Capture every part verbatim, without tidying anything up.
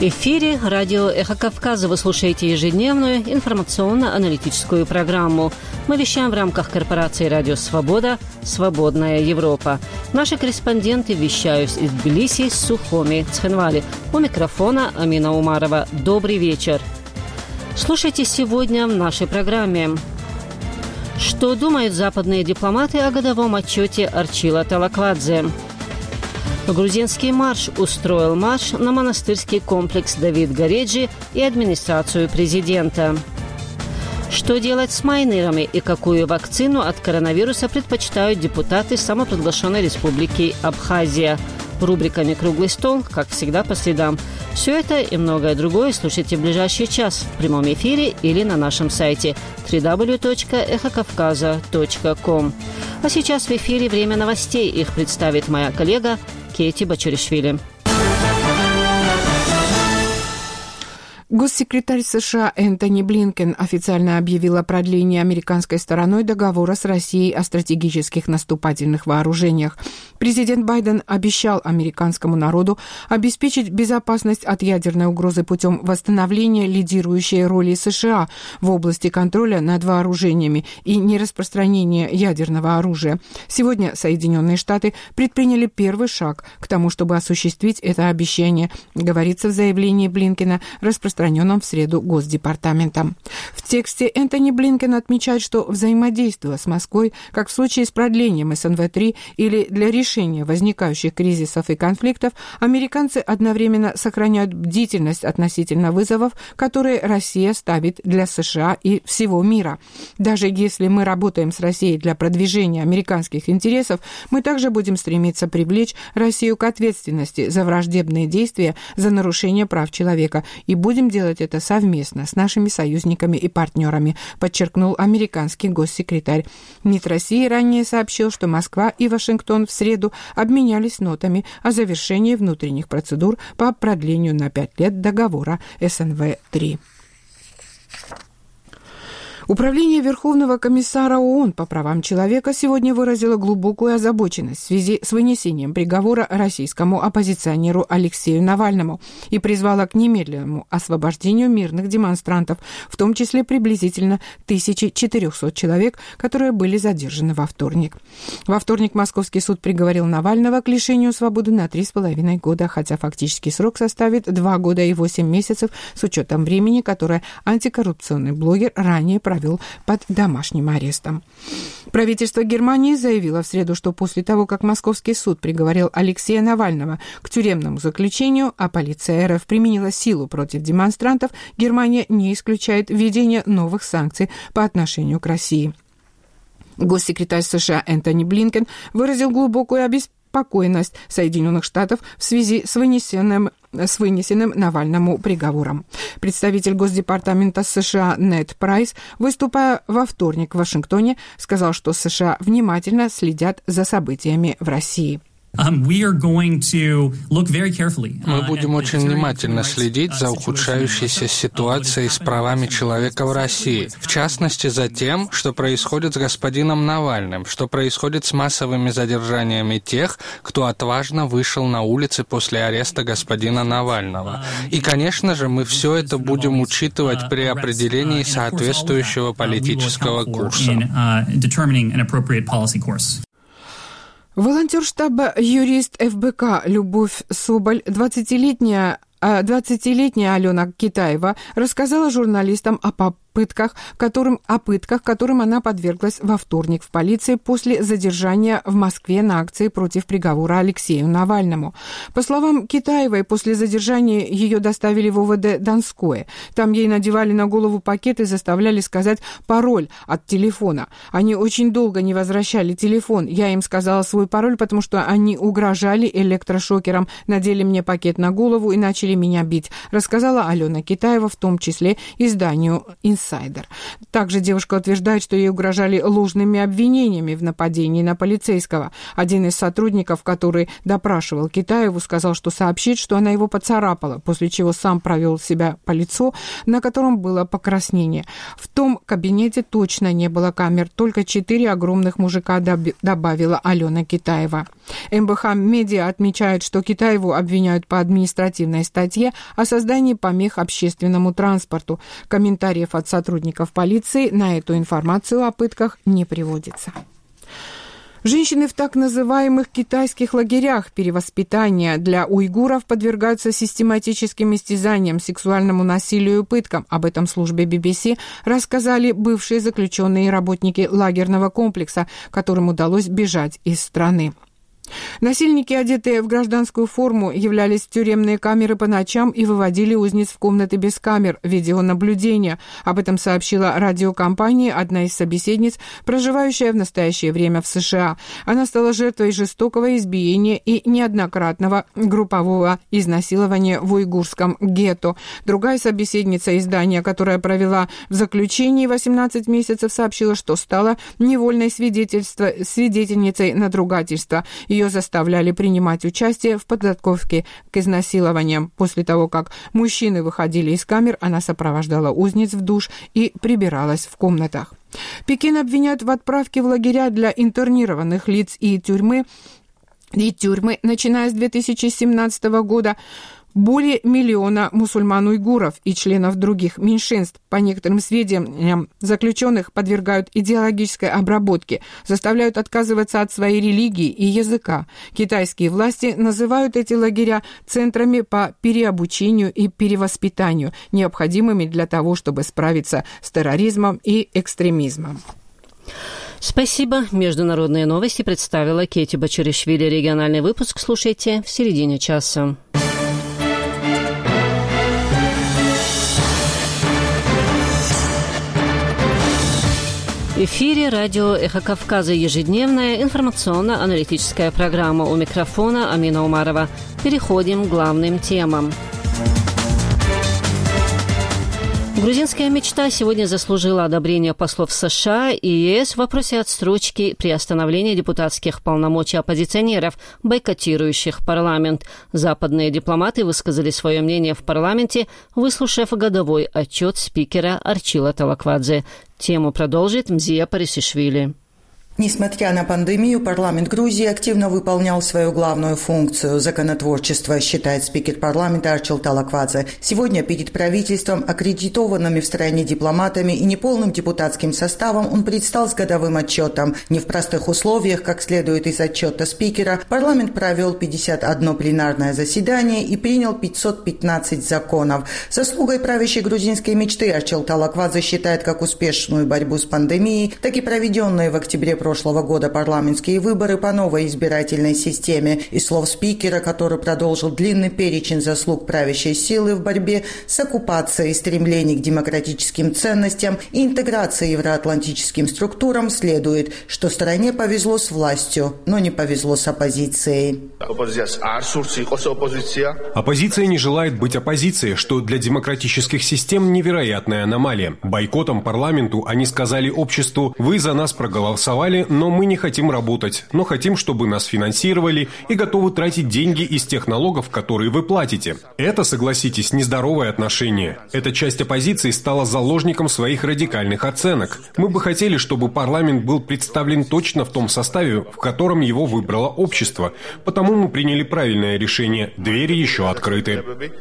В эфире радио «Эхо Кавказа». Вы слушаете ежедневную информационно-аналитическую программу. Мы вещаем в рамках корпорации «Радио Свобода. Свободная Европа». Наши корреспонденты вещают из Тбилиси, Сухуми, Цхинвали. У микрофона Амина Умарова. Добрый вечер. Слушайте сегодня в нашей программе. Что думают западные дипломаты о годовом отчете Арчила Талаквадзе? Грузинский марш устроил марш на монастырский комплекс Давид Гореджи и администрацию президента. Что делать с майнерами и какую вакцину от коронавируса предпочитают депутаты самопровозглашенной республики Абхазия? Рубриками «Круглый стол», как всегда, по средам. Все это и многое другое слушайте в ближайший час в прямом эфире или на нашем сайте дабл ю дабл ю дабл ю точка эхо кавказа точка ком. А сейчас в эфире время новостей. Их представит моя коллега Кейти Бачуришвили. Госсекретарь США Энтони Блинкен официально объявил о продлении американской стороной договора с Россией о стратегических наступательных вооружениях. Президент Байден обещал американскому народу обеспечить безопасность от ядерной угрозы путем восстановления лидирующей роли США в области контроля над вооружениями и нераспространения ядерного оружия. Сегодня Соединенные Штаты предприняли первый шаг к тому, чтобы осуществить это обещание, говорится в заявлении Блинкена, распространенном в среду Госдепартаментом. В тексте Энтони Блинкен отмечает, что взаимодействие с Москвой, как в случае с продлением эс эн вэ три или для решения возникающих кризисов и конфликтов, американцы одновременно сохраняют бдительность относительно вызовов, которые Россия ставит для США и всего мира. Даже если мы работаем с Россией для продвижения американских интересов, мы также будем стремиться привлечь Россию к ответственности за враждебные действия, за нарушение прав человека, и будем делать это совместно с нашими союзниками и партнерами, подчеркнул американский госсекретарь. МИД России ранее сообщил, что Москва и Вашингтон в среду обменялись нотами о завершении внутренних процедур по продлению на пять лет договора эс эн вэ три. Управление Верховного комиссара ООН по правам человека сегодня выразило глубокую озабоченность в связи с вынесением приговора российскому оппозиционеру Алексею Навальному и призвало к немедленному освобождению мирных демонстрантов, в том числе приблизительно тысяча четыреста человек, которые были задержаны во вторник. Во вторник московский суд приговорил Навального к лишению свободы на три с половиной года, хотя фактический срок составит два года и восемь месяцев с учетом времени, которое антикоррупционный блогер ранее провел провел под домашним арестом. Правительство Германии заявило в среду, что после того, как московский суд приговорил Алексея Навального к тюремному заключению, а полиция эр эф применила силу против демонстрантов, Германия не исключает введение новых санкций по отношению к России. Госсекретарь США Энтони Блинкен выразил глубокую обеспокоенность Соединенных Штатов в связи с вынесенным с вынесенным Навальному приговором. Представитель Госдепартамента США Нед Прайс, выступая во вторник в Вашингтоне, сказал, что США внимательно следят за событиями в России. Мы будем очень внимательно следить за ухудшающейся ситуацией с правами человека в России, в частности за тем, что происходит с господином Навальным, что происходит с массовыми задержаниями тех, кто отважно вышел на улицы после ареста господина Навального. И, конечно же, мы все это будем учитывать при определении соответствующего политического курса. Волонтер штаба «Юрист эф бэ ка» Любовь Соболь, двадцатилетняя, двадцатилетняя Алена Китаева, рассказала журналистам о пытках, которым, о пытках, которым она подверглась во вторник в полиции после задержания в Москве на акции против приговора Алексею Навальному. По словам Китаевой, после задержания ее доставили в о вэ дэ Донское. Там ей надевали на голову пакет и заставляли сказать пароль от телефона. Они очень долго не возвращали телефон. Я им сказала свой пароль, потому что они угрожали электрошокером, надели мне пакет на голову и начали меня бить, рассказала Алена Китаева, в том числе изданию «Инсайдер». инсайдер. Также девушка утверждает, что ей угрожали ложными обвинениями в нападении на полицейского. Один из сотрудников, который допрашивал Китаеву, сказал, что сообщит, что она его поцарапала, после чего сам провел себя по лицу, на котором было покраснение. В том кабинете точно не было камер, только четыре огромных мужика, добавила Алена Китаева. эм бэ ха Медиа отмечает, что Китаеву обвиняют по административной статье о создании помех общественному транспорту. Комментариев от сотрудников полиции на эту информацию о пытках не приводится. Женщины в так называемых китайских лагерях перевоспитания для уйгуров подвергаются систематическим истязаниям, сексуальному насилию и пыткам. Об этом службе би би си рассказали бывшие заключенные и работники лагерного комплекса, которым удалось бежать из страны. Насильники, одетые в гражданскую форму, являлись в тюремные камеры по ночам и выводили узниц в комнаты без камер видеонаблюдения. Об этом сообщила радиокомпания одна из собеседниц, проживающая в настоящее время в США. Она стала жертвой жестокого избиения и неоднократного группового изнасилования в уйгурском гетто. Другая собеседница издания, которая провела в заключении восемнадцать месяцев, сообщила, что стала невольной свидетельницей надругательства. Ее заставляли принимать участие в подготовке к изнасилованиям. После того, как мужчины выходили из камер, она сопровождала узниц в душ и прибиралась в комнатах. Пекин обвиняют в отправке в лагеря для интернированных лиц и тюрьмы, и тюрьмы, начиная с две тысячи семнадцатого года. Более миллиона мусульман-уйгуров и членов других меньшинств, по некоторым сведениям, заключенных подвергают идеологической обработке, заставляют отказываться от своей религии и языка. Китайские власти называют эти лагеря центрами по переобучению и перевоспитанию, необходимыми для того, чтобы справиться с терроризмом и экстремизмом. Спасибо. Международные новости представила Кети Бачаришвили. Региональный выпуск слушайте в середине часа. В эфире радио «Эхо Кавказа», ежедневная информационно-аналитическая программа. У микрофона Амина Умарова. Переходим к главным темам. Грузинская мечта сегодня заслужила одобрение послов США и ЕС в вопросе отсрочки приостановления депутатских полномочий оппозиционеров, бойкотирующих парламент. Западные дипломаты высказали свое мнение в парламенте, выслушав годовой отчет спикера Арчила Талаквадзе. Тему продолжит Мзия Парисишвили. Несмотря на пандемию, парламент Грузии активно выполнял свою главную функцию – законотворчество, считает спикер парламента Арчил Талаквадзе. Сегодня перед правительством, аккредитованными в стране дипломатами и неполным депутатским составом, он предстал с годовым отчетом. Не в простых условиях, как следует из отчета спикера, парламент провел пятьдесят одно пленарное заседание и принял пятьсот пятнадцать законов. Заслугой правящей грузинской мечты Арчил Талаквадзе считает как успешную борьбу с пандемией, так и проведенные в октябре прошлого года парламентские выборы по новой избирательной системе. Из слов спикера, который продолжил длинный перечень заслуг правящей силы в борьбе с оккупацией, стремлений к демократическим ценностям и интеграции евроатлантическим структурам, следует, что стране повезло с властью, но не повезло с оппозицией. Оппозиция не желает быть оппозицией, что для демократических систем невероятная аномалия. Бойкотом парламенту они сказали обществу: вы за нас проголосовали, но мы не хотим работать, но хотим, чтобы нас финансировали и готовы тратить деньги из тех налогов, которые вы платите. Это, согласитесь, нездоровое отношение. Эта часть оппозиции стала заложником своих радикальных оценок. Мы бы хотели, чтобы парламент был представлен точно в том составе, в котором его выбрало общество. Потому мы приняли правильное решение. Двери еще открыты.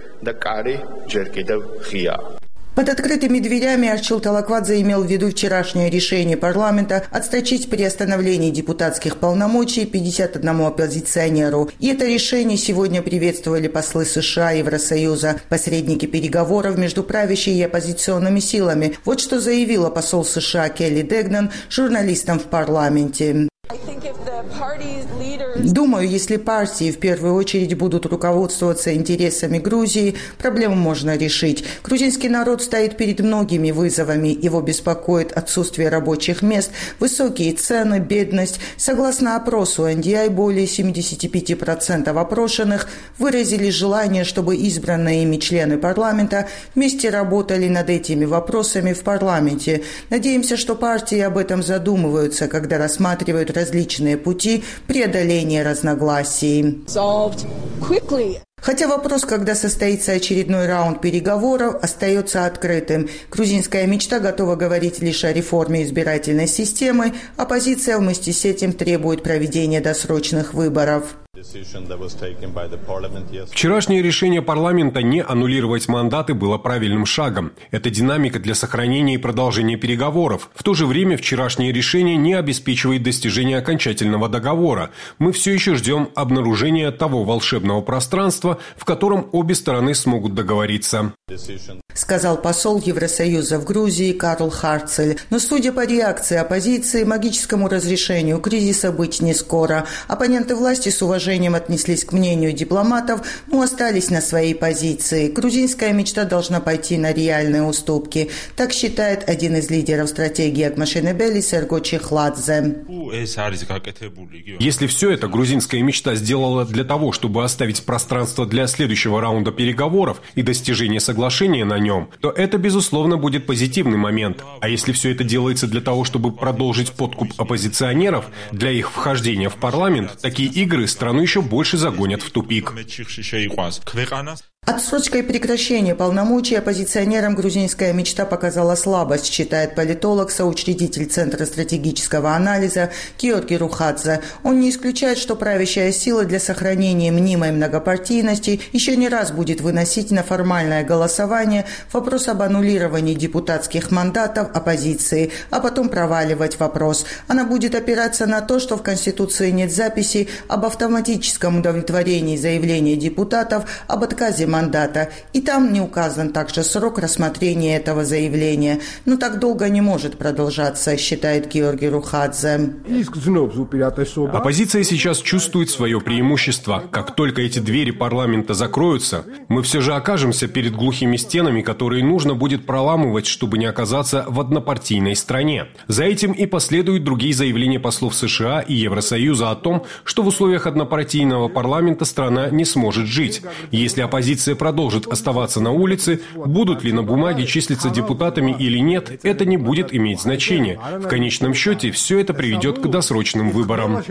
Под открытыми дверями Арчил Талаквадзе имел в виду вчерашнее решение парламента отсрочить приостановление депутатских полномочий пятьдесят одному оппозиционеру. И это решение сегодня приветствовали послы США и Евросоюза, посредники переговоров между правящей и оппозиционными силами. Вот что заявила посол США Келли Дегнан журналистам в парламенте. Думаю, если партии в первую очередь будут руководствоваться интересами Грузии, проблему можно решить. Грузинский народ стоит перед многими вызовами. Его беспокоит отсутствие рабочих мест, высокие цены, бедность. Согласно опросу эн ди ай, более семьдесят пять процентов опрошенных выразили желание, чтобы избранные ими члены парламента вместе работали над этими вопросами в парламенте. Надеемся, что партии об этом задумываются, когда рассматривают различные пути преодоления разногласий. Хотя вопрос, когда состоится очередной раунд переговоров, остается открытым. Грузинская мечта готова говорить лишь о реформе избирательной системы. Оппозиция вместе с этим требует проведения досрочных выборов. Вчерашнее решение парламента не аннулировать мандаты было правильным шагом. Это динамика для сохранения и продолжения переговоров. В то же время вчерашнее решение не обеспечивает достижение окончательного договора. Мы все еще ждем обнаружения того волшебного пространства, в котором обе стороны смогут договориться. Сказал посол Евросоюза в Грузии Карл Харцель. Но судя по реакции оппозиции, магическому разрешению кризиса быть не скоро. Оппоненты власти с уважением отнеслись к мнению дипломатов, но остались на своей позиции. Грузинская мечта должна пойти на реальные уступки. Так считает один из лидеров стратегии Акмашенебели Серго Чехладзе. Если все это грузинская мечта сделала для того, чтобы оставить пространство для следующего раунда переговоров и достижения соглашения на нем, то это, безусловно, будет позитивный момент. А если все это делается для того, чтобы продолжить подкуп оппозиционеров для их вхождения в парламент, такие игры страну еще больше загонят в тупик. Отсрочка и прекращение полномочий оппозиционерам грузинская мечта показала слабость, считает политолог, соучредитель Центра стратегического анализа Георгий Рухадзе. Он не исключает, что правящая сила для сохранения мнимой многопартийности еще не раз будет выносить на формальное голосование вопрос об аннулировании депутатских мандатов оппозиции, а потом проваливать вопрос. Она будет опираться на то, что в Конституции нет записи об автоматическом удовлетворении заявления депутатов об отказе мандата, и там не указан также срок рассмотрения этого заявления. Но так долго не может продолжаться, считает Георгий Рухадзе. Оппозиция сейчас чувствует свое преимущество. Как только эти двери парламента закроются, мы все же окажемся перед глухими стенами, которые нужно будет проламывать, чтобы не оказаться в однопартийной стране. За этим и последуют другие заявления послов США и Евросоюза о том, что в условиях однопартийного парламента страна не сможет жить. Если оппозиция продолжит оставаться на улице, будут ли на бумаге числиться депутатами или нет, это не будет иметь значения. В конечном счете, все это приведет к досрочным выборам.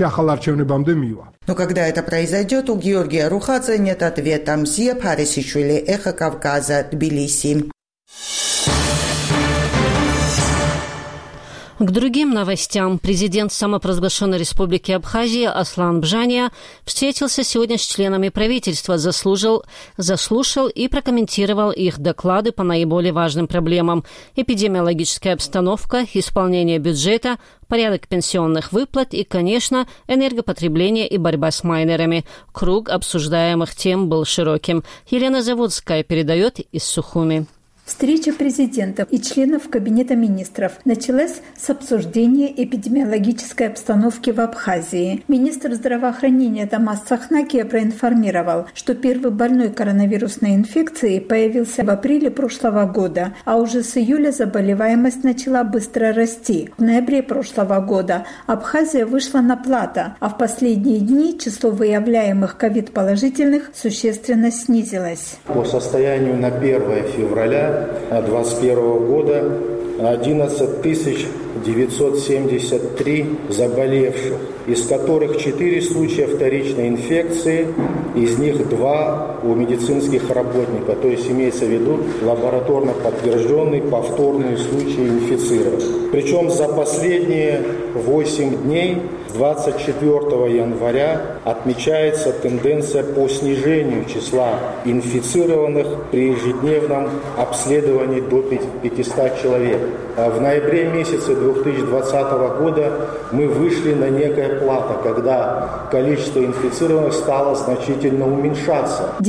Но когда это произойдет, у Георгия Рухадзе нет ответа. Мзия Парисишвили, Эхо Кавказа, Тбилиси. К другим новостям. Президент самопровозглашенной республики Абхазия Аслан Бжания встретился сегодня с членами правительства, заслужил, заслушал и прокомментировал их доклады по наиболее важным проблемам: эпидемиологическая обстановка, исполнение бюджета, порядок пенсионных выплат и, конечно, энергопотребление и борьба с майнерами. Круг обсуждаемых тем был широким. Елена Заводская передает из Сухуми. Встреча президентов и членов Кабинета министров началась с обсуждения эпидемиологической обстановки в Абхазии. Министр здравоохранения Тамас Цахнакия проинформировал, что первый больной коронавирусной инфекцией появился в апреле прошлого года, а уже с июля заболеваемость начала быстро расти. В ноябре прошлого года Абхазия вышла на плато, а в последние дни число выявляемых ковид-положительных существенно снизилось. По состоянию на первое февраля две тысячи двадцать первого года одиннадцать тысяч девятьсот семьдесят три заболевших, из которых четыре случая вторичной инфекции, из них два у медицинских работников, то есть имеется в виду лабораторно подтвержденные повторные случаи инфицирования. Причем за последние восемь дней, с двадцать четвёртого января, отмечается тенденция по снижению числа инфицированных при ежедневном обследовании до пятисот человек. В ноябре месяце две тысячи двадцатого года мы вышли на некое плато, когда количество инфицированных стало значительно уменьшаться.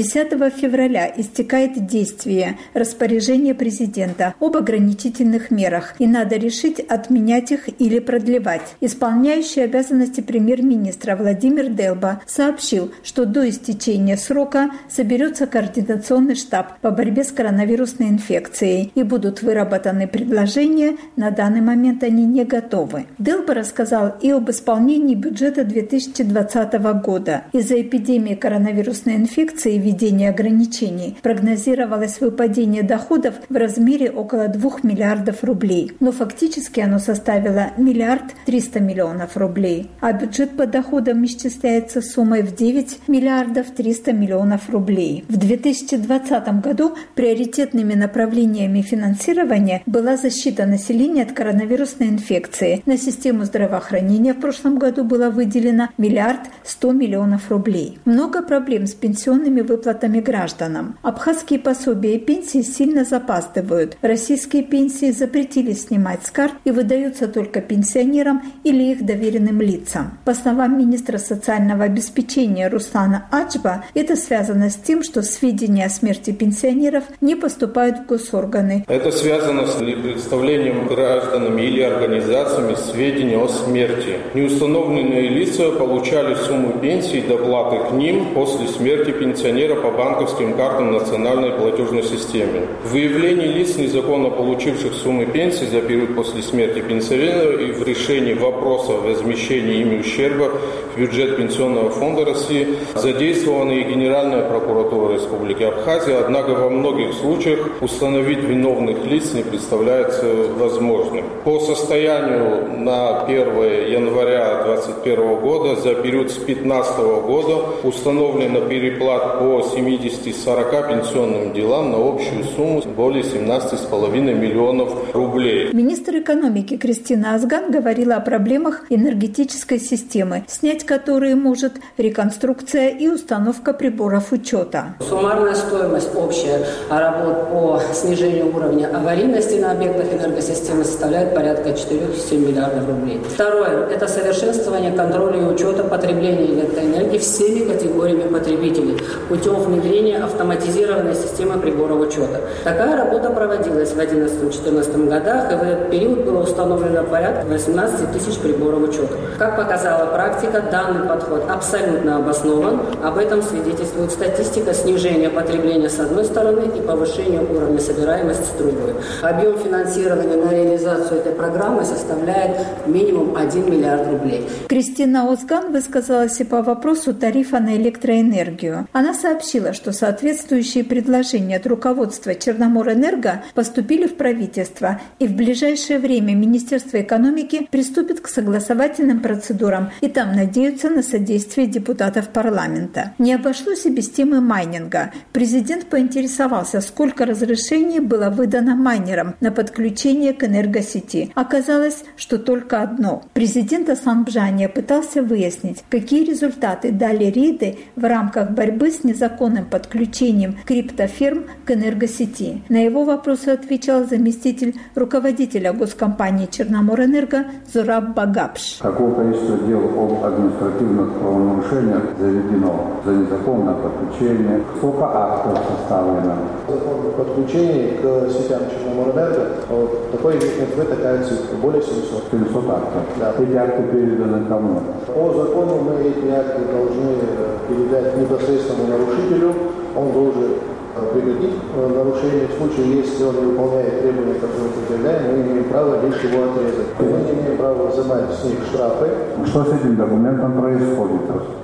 десятого февраля истекает действие распоряжения президента об ограничительных мерах, и надо решить, отменять их или продлевать. Исполняющий обязанности премьер-министра Владимир Делба сообщил, что до истечения срока соберется координационный штаб по борьбе с коронавирусной инфекцией и будут выработаны предложения. На данный момент они не готовы. Делба рассказал и об исполнении бюджета две тысячи двадцатого года. Из-за эпидемии коронавирусной инфекции и введения ограничений прогнозировалось выпадение доходов в размере около двух миллиардов рублей. Но фактически оно составило миллиард триста миллионов рублей. А бюджет по доходам исчисляется суммой в девять миллиардов триста миллионов рублей. В две тысячи двадцатом году приоритетными направлениями финансирования была защита населения от коронавирусной инфекции. На систему здравоохранения в прошлом году было выделено миллиард сто миллионов рублей. Много проблем с пенсионными выплатами гражданам. Абхазские пособия и пенсии сильно запаздывают. Российские пенсии запретили снимать с карт и выдаются только пенсионерам или их доверенным лицам. По словам министра социального обеспечения Руслана Аджба, это связано с тем, что сведения о смерти пенсионеров не поступают в госорганы. Это связано с представлением гражданами или организациями сведений о смерти. Неустановленные лица получали сумму пенсии и доплаты к ним после смерти пенсионера по банковским картам национальной платежной системе. В выявлении лиц, незаконно получивших суммы пенсии за период после смерти пенсионера, и в решении вопроса о возмещении ими ущерба в бюджет Пенсионного фонда России задействована и Генеральная прокуратура Республики Абхазия, однако во многих случаях установить виновных лиц не представляется возможным. По состоянию на первое января две тысячи двадцать первого года за период с две тысячи пятнадцатого года установлено переплат по семидесяти сорока пенсионным делам на общую сумму более семнадцати с половиной миллионов рублей. Министр экономики Кристина Озган говорила о проблемах энергетической системы, снять которые может реконструкция и установка приборов учета. Суммарная стоимость общая работ по снижению уровня аварийности на объектах энергосистемы составляет порядка четыре-семь миллиардов рублей. Второе – это совершенствование контроля и учета потребления электроэнергии всеми категориями потребителей путем внедрения автоматизированной системы приборов учета. Такая работа проводилась в две тысячи одиннадцатом — две тысячи четырнадцатом годах, и в этот период было установлено порядка восемнадцати тысяч приборов учета. Как показала практика, данный подход абсолютно обоснован. Об этом свидетельствует статистика снижения потребления с одной стороны и повышения уровня собираемости с другой. Объем финансирования на реализацию этой программы составляет минимум один миллиард рублей. Кристина Озган высказалась и по вопросу тарифа на электроэнергию. Она сообщила, что соответствующие предложения от руководства Черноморэнерго поступили в правительство, и в ближайшее время Министерство экономики приступит к согласовательным процедурам, и там надеются на содействие депутатов парламента. Не обошлось и без темы майнинга. Президент поинтересовался, сколько разрешений было выдано майнерам на подключение к энергосети. Оказалось, что только одно. Президент Асанбжания пытался выяснить, какие результаты дали рейды в рамках борьбы с незаконным подключением криптофирм к энергосети. На его вопросы отвечал заместитель руководителя госкомпании Черноморэнерго Зураб Багапш. Какого количества дел об административных правонарушениях заведено за незаконное подключение? Сколько актов составлено? Законных подключений к сетям Черноморэнерго такой эн такая цифра, более семисот. семьсот актов. Да. Эти акты переданы кому? По закону мы эти акты должны передать непосредственному нарушителю. Он должен прекратить нарушение. В случае, если он не выполняет требования, которые мы предъявляем, мы имеем право лишь его отрезать. Мы не имеем права взимать с них штрафы. Что с этим документом происходит?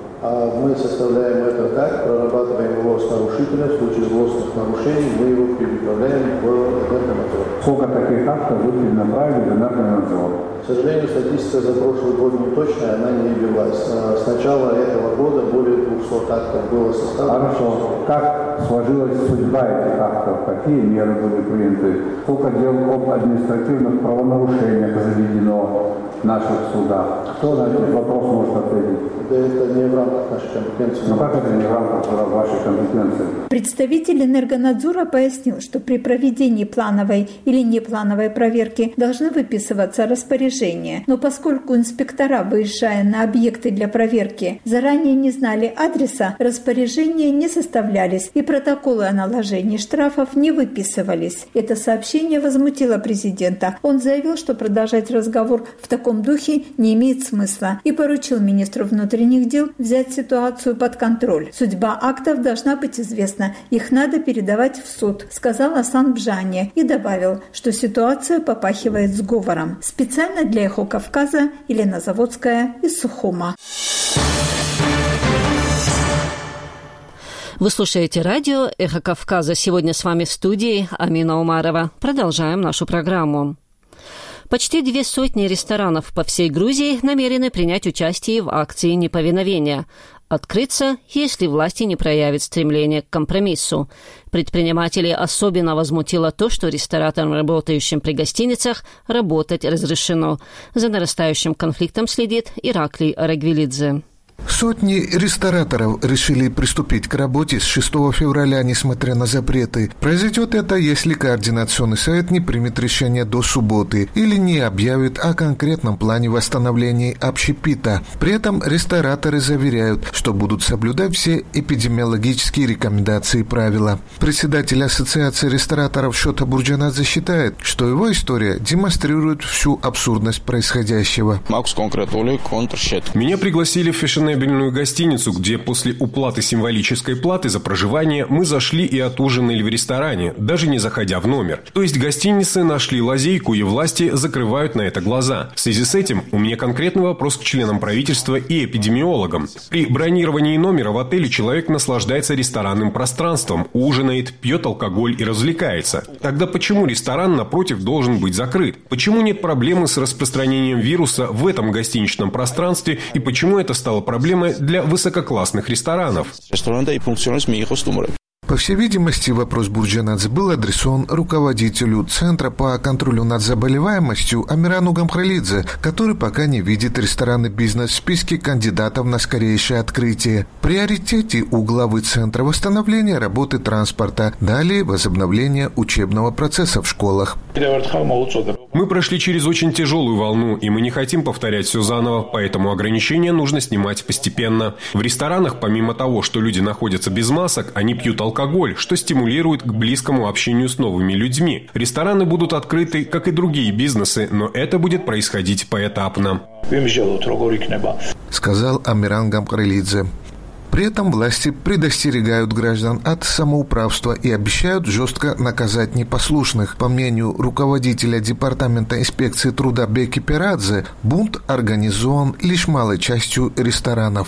Мы составляем этот акт, прорабатываем его с нарушителем. В случае злостных нарушений мы его переправляем в энергонадзор. Сколько таких актов вы перенаправили в энергонадзор? К сожалению, статистика за прошлый год не точная, она не велась. С начала этого года более двухсот актов было составлено. Хорошо. Как сложилась судьба этих актов? Какие меры были приняты? Сколько дел об административных правонарушениях заведено? в наших судах. Кто на этот вопрос может ответить? Да это не в рамках нашей компетенции. Ну как это не в рамках вашей компетенции? Представитель Энергонадзора пояснил, что при проведении плановой или неплановой проверки должны выписываться распоряжения. Но поскольку инспектора, выезжая на объекты для проверки, заранее не знали адреса, распоряжения не составлялись и протоколы о наложении штрафов не выписывались. Это сообщение возмутило президента. Он заявил, что продолжать разговор в таком духе не имеет смысла и поручил министру внутренних дел взять ситуацию под контроль. Судьба актов должна быть известна. Их надо передавать в суд, сказал Асан Бжани и добавил, что ситуация попахивает сговором. Специально для «Эхо Кавказа» Елена Заводская из Сухума. Вы слушаете радио «Эхо Кавказа». Сегодня с вами в студии Амина Умарова. Продолжаем нашу программу. Почти две сотни ресторанов по всей Грузии намерены принять участие в акции неповиновения. Открыться, если власти не проявят стремление к компромиссу. Предпринимателей особенно возмутило то, что рестораторам, работающим при гостиницах, работать разрешено. За нарастающим конфликтом следит Ираклий Арагвелидзе. Сотни рестораторов решили приступить к работе с шестого февраля, несмотря на запреты. Произойдет это, если Координационный совет не примет решение до субботы или не объявит о конкретном плане восстановления общепита. При этом рестораторы заверяют, что будут соблюдать все эпидемиологические рекомендации и правила. Председатель Ассоциации рестораторов Шота Бурджанадзе считает, что его история демонстрирует всю абсурдность происходящего. Меня пригласили в фешенебельную гостиницу, где после уплаты символической платы за проживание мы зашли и отужинали в ресторане, даже не заходя в номер. То есть гостиницы нашли лазейку, и власти закрывают на это глаза. В связи с этим у меня конкретный вопрос к членам правительства и эпидемиологам. При бронировании номера в отеле человек наслаждается ресторанным пространством, ужинает, пьет алкоголь и развлекается. Тогда почему ресторан, напротив, должен быть закрыт? Почему нет проблемы с распространением вируса в этом гостиничном пространстве, и почему это стало проблемой для высококлассных ресторанов? По всей видимости, вопрос Бурджанадзе был адресован руководителю Центра по контролю над заболеваемостью Амирану Гамхралидзе, который пока не видит ресторанный бизнес в списке кандидатов на скорейшее открытие. В приоритете у главы Центра восстановление работы транспорта, далее возобновление учебного процесса в школах. Мы прошли через очень тяжелую волну, и мы не хотим повторять все заново, поэтому ограничения нужно снимать постепенно. В ресторанах, помимо того, что люди находятся без масок, они пьют алкоголь. алкоголь, что стимулирует к близкому общению с новыми людьми. Рестораны будут открыты, как и другие бизнесы, но это будет происходить поэтапно. Сказал Амиран Гамхралидзе. При этом власти предостерегают граждан от самоуправства и обещают жестко наказать непослушных. По мнению руководителя Департамента инспекции труда Беки Перадзе, бунт организован лишь малой частью ресторанов.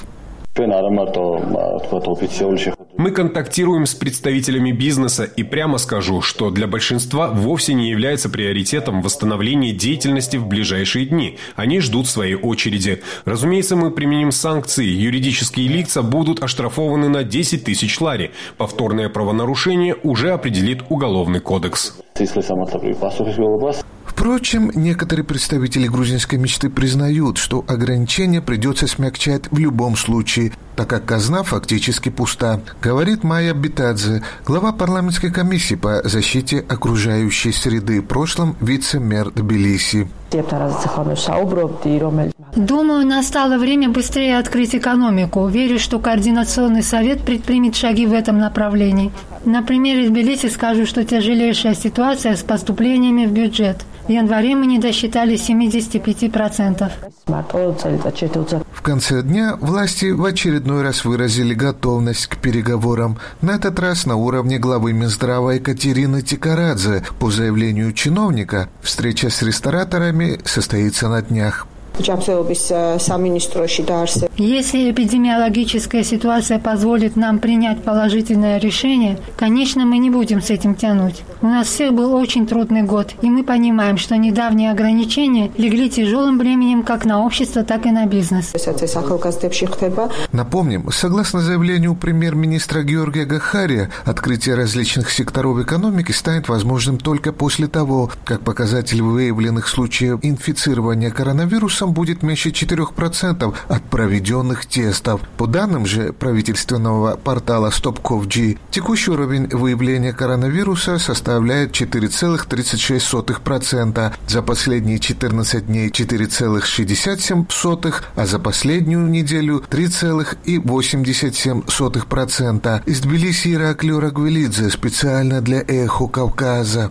Мы контактируем с представителями бизнеса, и прямо скажу, что для большинства вовсе не является приоритетом восстановление деятельности в ближайшие дни. Они ждут своей очереди. Разумеется, мы применим санкции. Юридические лица будут оштрафованы на десять тысяч лари. Повторное правонарушение уже определит Уголовный кодекс. Впрочем, некоторые представители грузинской мечты признают, что ограничения придется смягчать в любом случае, так как казна фактически пуста, говорит Майя Битадзе, глава парламентской комиссии по защите окружающей среды, в прошлом вице-мэр Тбилиси. Думаю, настало время быстрее открыть экономику. Верю, что Координационный совет предпримет шаги в этом направлении. На примере Тбилиси скажу, что тяжелейшая ситуация с поступлениями в бюджет. В январе мы не досчитали семьдесят пять процентов. В конце дня власти в очередной раз выразили готовность к переговорам. На этот раз на уровне главы Минздрава Екатерины Тикарадзе. По заявлению чиновника, встреча с рестораторами состоится на днях. Если эпидемиологическая ситуация позволит нам принять положительное решение, конечно, мы не будем с этим тянуть. У нас всех был очень трудный год, и мы понимаем, что недавние ограничения легли тяжелым бременем как на общество, так и на бизнес. Напомним, согласно заявлению премьер-министра Георгия Гахария, открытие различных секторов экономики станет возможным только после того, как показатель выявленных случаев инфицирования коронавирусом коронавирусом будет меньше четырех процентов от проведенных тестов. По данным же правительственного портала StopCovid, текущий уровень выявления коронавируса составляет четыре целых тридцать шесть сотых процента, за последние четырнадцать дней четыре целых шестьдесят семь сотых процента, а за последнюю неделю три целых восемьдесят семь сотых процента. Из Тбилиси Ираклий Рагвелидзе специально для «Эхо Кавказа».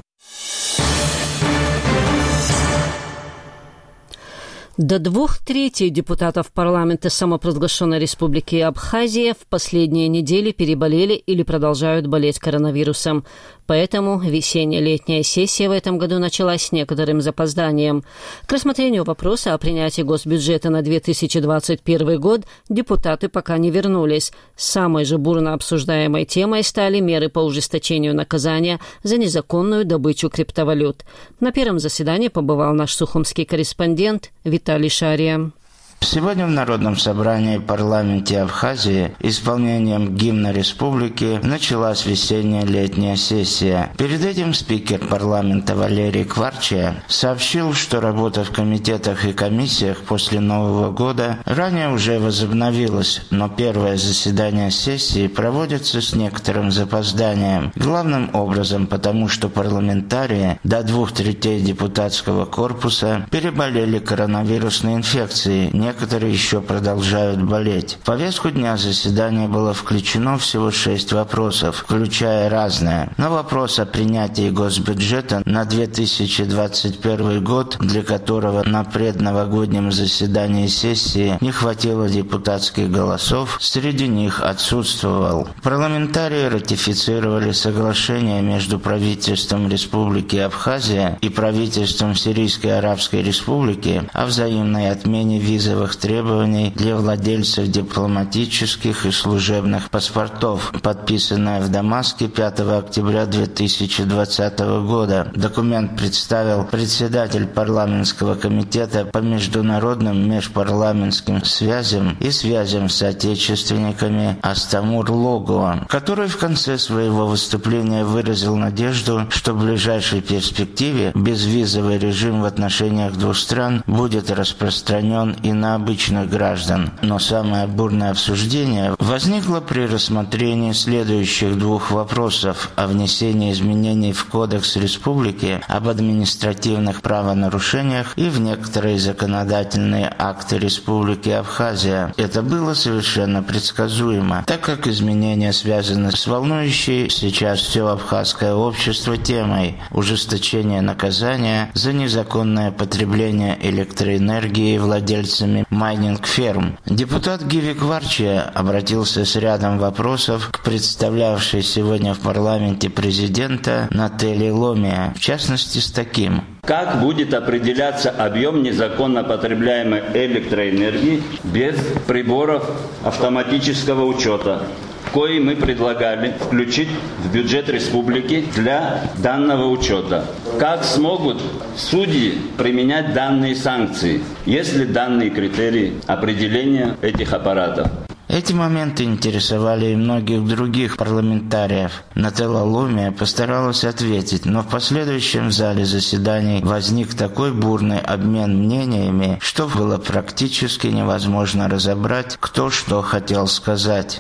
До двух третей депутатов парламента самопровозглашенной республики Абхазия в последние недели переболели или продолжают болеть коронавирусом. Поэтому весенне-летняя сессия в этом году началась с некоторым запозданием. К рассмотрению вопроса о принятии госбюджета на две тысячи двадцать первый год депутаты пока не вернулись. Самой же бурно обсуждаемой темой стали меры по ужесточению наказания за незаконную добычу криптовалют. На первом заседании побывал наш сухумский корреспондент Виталий Шария. Сегодня в Народном собрании в парламенте Абхазии исполнением гимна республики началась весенне-летняя сессия. Перед этим спикер парламента Валерий Кварчия сообщил, что работа в комитетах и комиссиях после Нового года ранее уже возобновилась, но первое заседание сессии проводится с некоторым запозданием. Главным образом потому, что парламентарии до двух третей депутатского корпуса переболели коронавирусной инфекцией, некоторые еще продолжают болеть. В повестку дня заседания было включено всего шесть вопросов, включая разное. На вопрос о принятии госбюджета на две тысячи двадцать первый год, для которого на предновогоднем заседании сессии не хватило депутатских голосов, среди них отсутствовал. Парламентарии ратифицировали соглашение между правительством Республики Абхазия и правительством Сирийской Арабской Республики о взаимной отмене визовых требований для владельцев дипломатических и служебных паспортов, подписанное в Дамаске пятого октября две тысячи двадцатого года. Документ представил председатель парламентского комитета по международным межпарламентским связям и связям с соотечественниками Астамур Логуа, который в конце своего выступления выразил надежду, что в ближайшей перспективе безвизовый режим в отношениях двух стран будет распространен и на обычных граждан. Но самое бурное обсуждение возникло при рассмотрении следующих двух вопросов: о внесении изменений в Кодекс Республики об административных правонарушениях и в некоторые законодательные акты Республики Абхазия. Это было совершенно предсказуемо, так как изменения связаны с волнующей сейчас все абхазское общество темой ужесточения наказания за незаконное потребление электроэнергии владельцами майнинг-ферм. Депутат Гиви Кварчия обратился с рядом вопросов к представлявшей сегодня в парламенте президента Нателли Ломия, в частности с таким: как будет определяться объем незаконно потребляемой электроэнергии без приборов автоматического учета, кои мы предлагали включить в бюджет республики для данного учета? Как смогут судьи применять данные санкции, если данные критерии определения этих аппаратов? Эти моменты интересовали и многих других парламентариев. Нателла Ломия постаралась ответить, но в последующем зале заседаний возник такой бурный обмен мнениями, что было практически невозможно разобрать, кто что хотел сказать.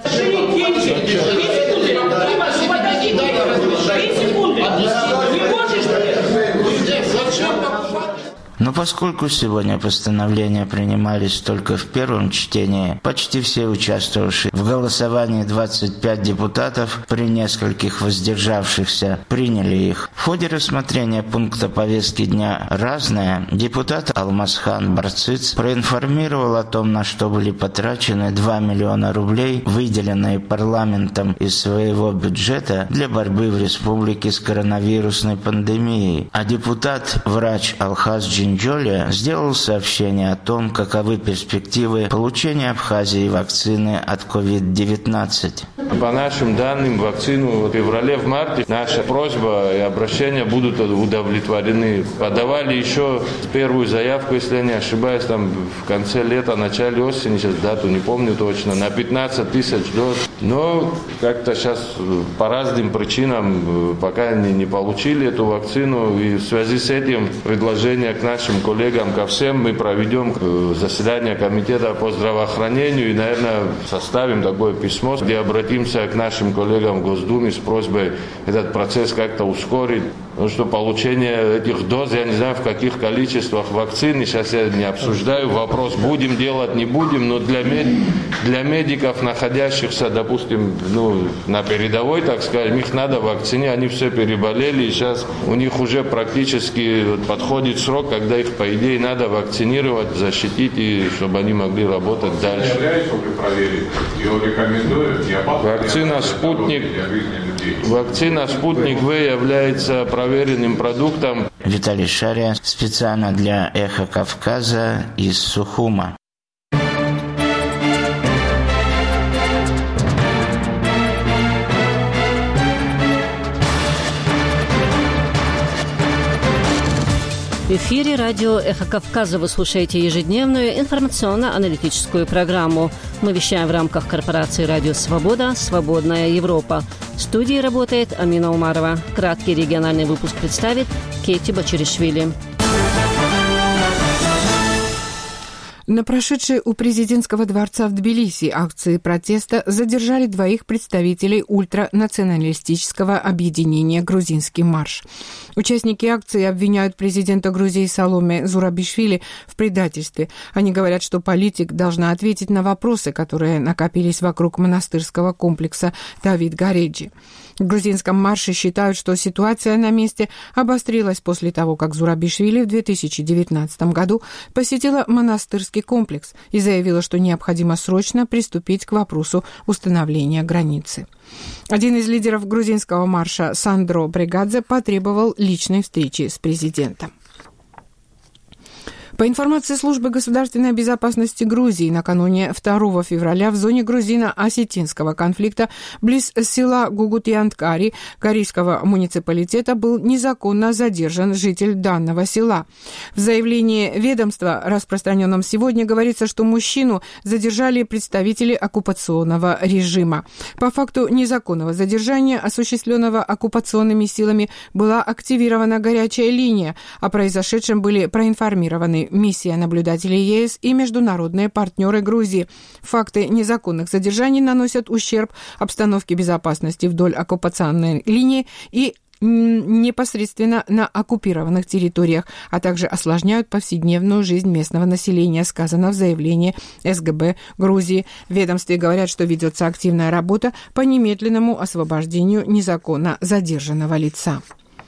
Но поскольку сегодня постановления принимались только в первом чтении, почти все участвовавшие в голосовании двадцать пять депутатов при нескольких воздержавшихся приняли их. В ходе рассмотрения пункта повестки дня «Разное» депутат Алмазхан Барциц проинформировал о том, на что были потрачены два миллиона рублей, выделенные парламентом из своего бюджета для борьбы в республике с коронавирусной пандемией. А депутат, врач Алхаз Джин Джолия сделал сообщение о том, каковы перспективы получения Абхазии вакцины от ковид девятнадцать. По нашим данным, вакцину в феврале-марте наша просьба и обращения будут удовлетворены. Подавали еще первую заявку, если я не ошибаюсь, там в конце лета, начале осени, сейчас дату не помню точно, на пятнадцать тысяч доз. Но как-то сейчас по разным причинам пока не, не получили эту вакцину, и в связи с этим предложение к нашему нашим коллегам, ко всем. Мы проведем заседание комитета по здравоохранению и, наверное, составим такое письмо, где обратимся к нашим коллегам в Госдуме с просьбой этот процесс как-то ускорить. Потому что получение этих доз, я не знаю, в каких количествах вакцины, сейчас я не обсуждаю вопрос, будем делать, не будем, но для, мед... для медиков, находящихся, допустим, ну, на передовой, так скажем, их надо вакцинировать, они все переболели, и сейчас у них уже практически подходит срок, когда их, по идее, надо вакцинировать, защитить, и чтобы они могли работать дальше. Вакцина «Спутник», вакцина «Спутник В» является проверенным продуктом. Виталий Шария специально для «Эхо Кавказа» из Сухума. В эфире радио «Эхо Кавказа» вы слушаете ежедневную информационно-аналитическую программу. Мы вещаем в рамках корпорации «Радио Свобода. Свободная Европа». В студии работает Амина Умарова. Краткий региональный выпуск представит Кейти Бачеришвили. На прошедшей у президентского дворца в Тбилиси акции протеста задержали двоих представителей ультранационалистического объединения «Грузинский марш». Участники акции обвиняют президента Грузии Саломе Зурабишвили в предательстве. Они говорят, что политик должна ответить на вопросы, которые накопились вокруг монастырского комплекса Давид-Гареджи. В грузинском марше считают, что ситуация на месте обострилась после того, как Зурабишвили в две тысячи девятнадцатом году посетила монастырский комплекс и заявила, что необходимо срочно приступить к вопросу установления границы. Один из лидеров грузинского марша, Сандро Брегадзе, потребовал личной встречи с президентом. По информации службы государственной безопасности Грузии, накануне второго февраля в зоне грузино-осетинского конфликта близ села Гугутьянткари Карийского муниципалитета был незаконно задержан житель данного села. В заявлении ведомства, распространенном сегодня, говорится, что мужчину задержали представители оккупационного режима. По факту незаконного задержания, осуществленного оккупационными силами, была активирована горячая линия. О произошедшем были проинформированы миссия наблюдателей ЕС и международные партнеры Грузии. Факты незаконных задержаний наносят ущерб обстановке безопасности вдоль оккупационной линии и непосредственно на оккупированных территориях, а также осложняют повседневную жизнь местного населения, сказано в заявлении эс гэ бэ Грузии. В ведомстве говорят, что ведется активная работа по немедленному освобождению незаконно задержанного лица.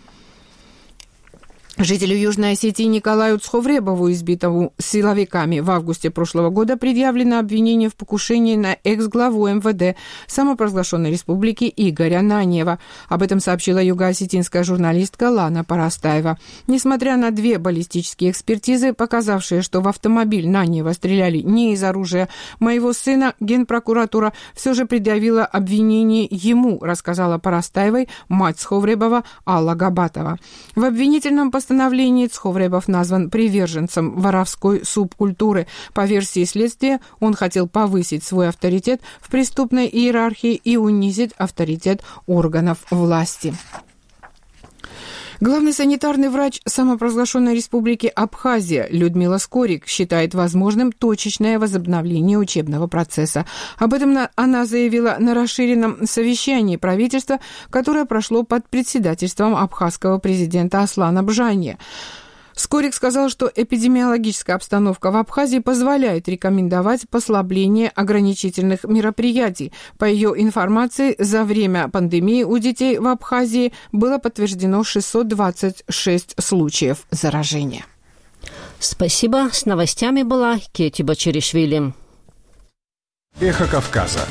Жителю Южной Осетии Николаю Цховребову, избитому силовиками в августе прошлого года, предъявлено обвинение в покушении на экс-главу эм вэ дэ самопровозглашенной республики Игоря Наньева. Об этом сообщила юго-осетинская журналистка Лана Парастаева. Несмотря на две баллистические экспертизы, показавшие, что в автомобиль Наньева стреляли не из оружия моего сына, Генпрокуратура все же предъявила обвинение ему, рассказала Парастаевой мать Цховребова Алла Габатова. В обвинительном постановлении постановлении Цховребов назван приверженцем воровской субкультуры. По версии следствия, он хотел повысить свой авторитет в преступной иерархии и унизить авторитет органов власти. Главный санитарный врач самопровозглашенной республики Абхазия Людмила Скорик считает возможным точечное возобновление учебного процесса. Об этом она заявила на расширенном совещании правительства, которое прошло под председательством абхазского президента Аслана Бжанья. Скорик сказал, что эпидемиологическая обстановка в Абхазии позволяет рекомендовать послабление ограничительных мероприятий. По ее информации, за время пандемии у детей в Абхазии было подтверждено шестьсот двадцать шесть случаев заражения. Спасибо. С новостями была Кейти Бачеришвили. Эхо Кавказа.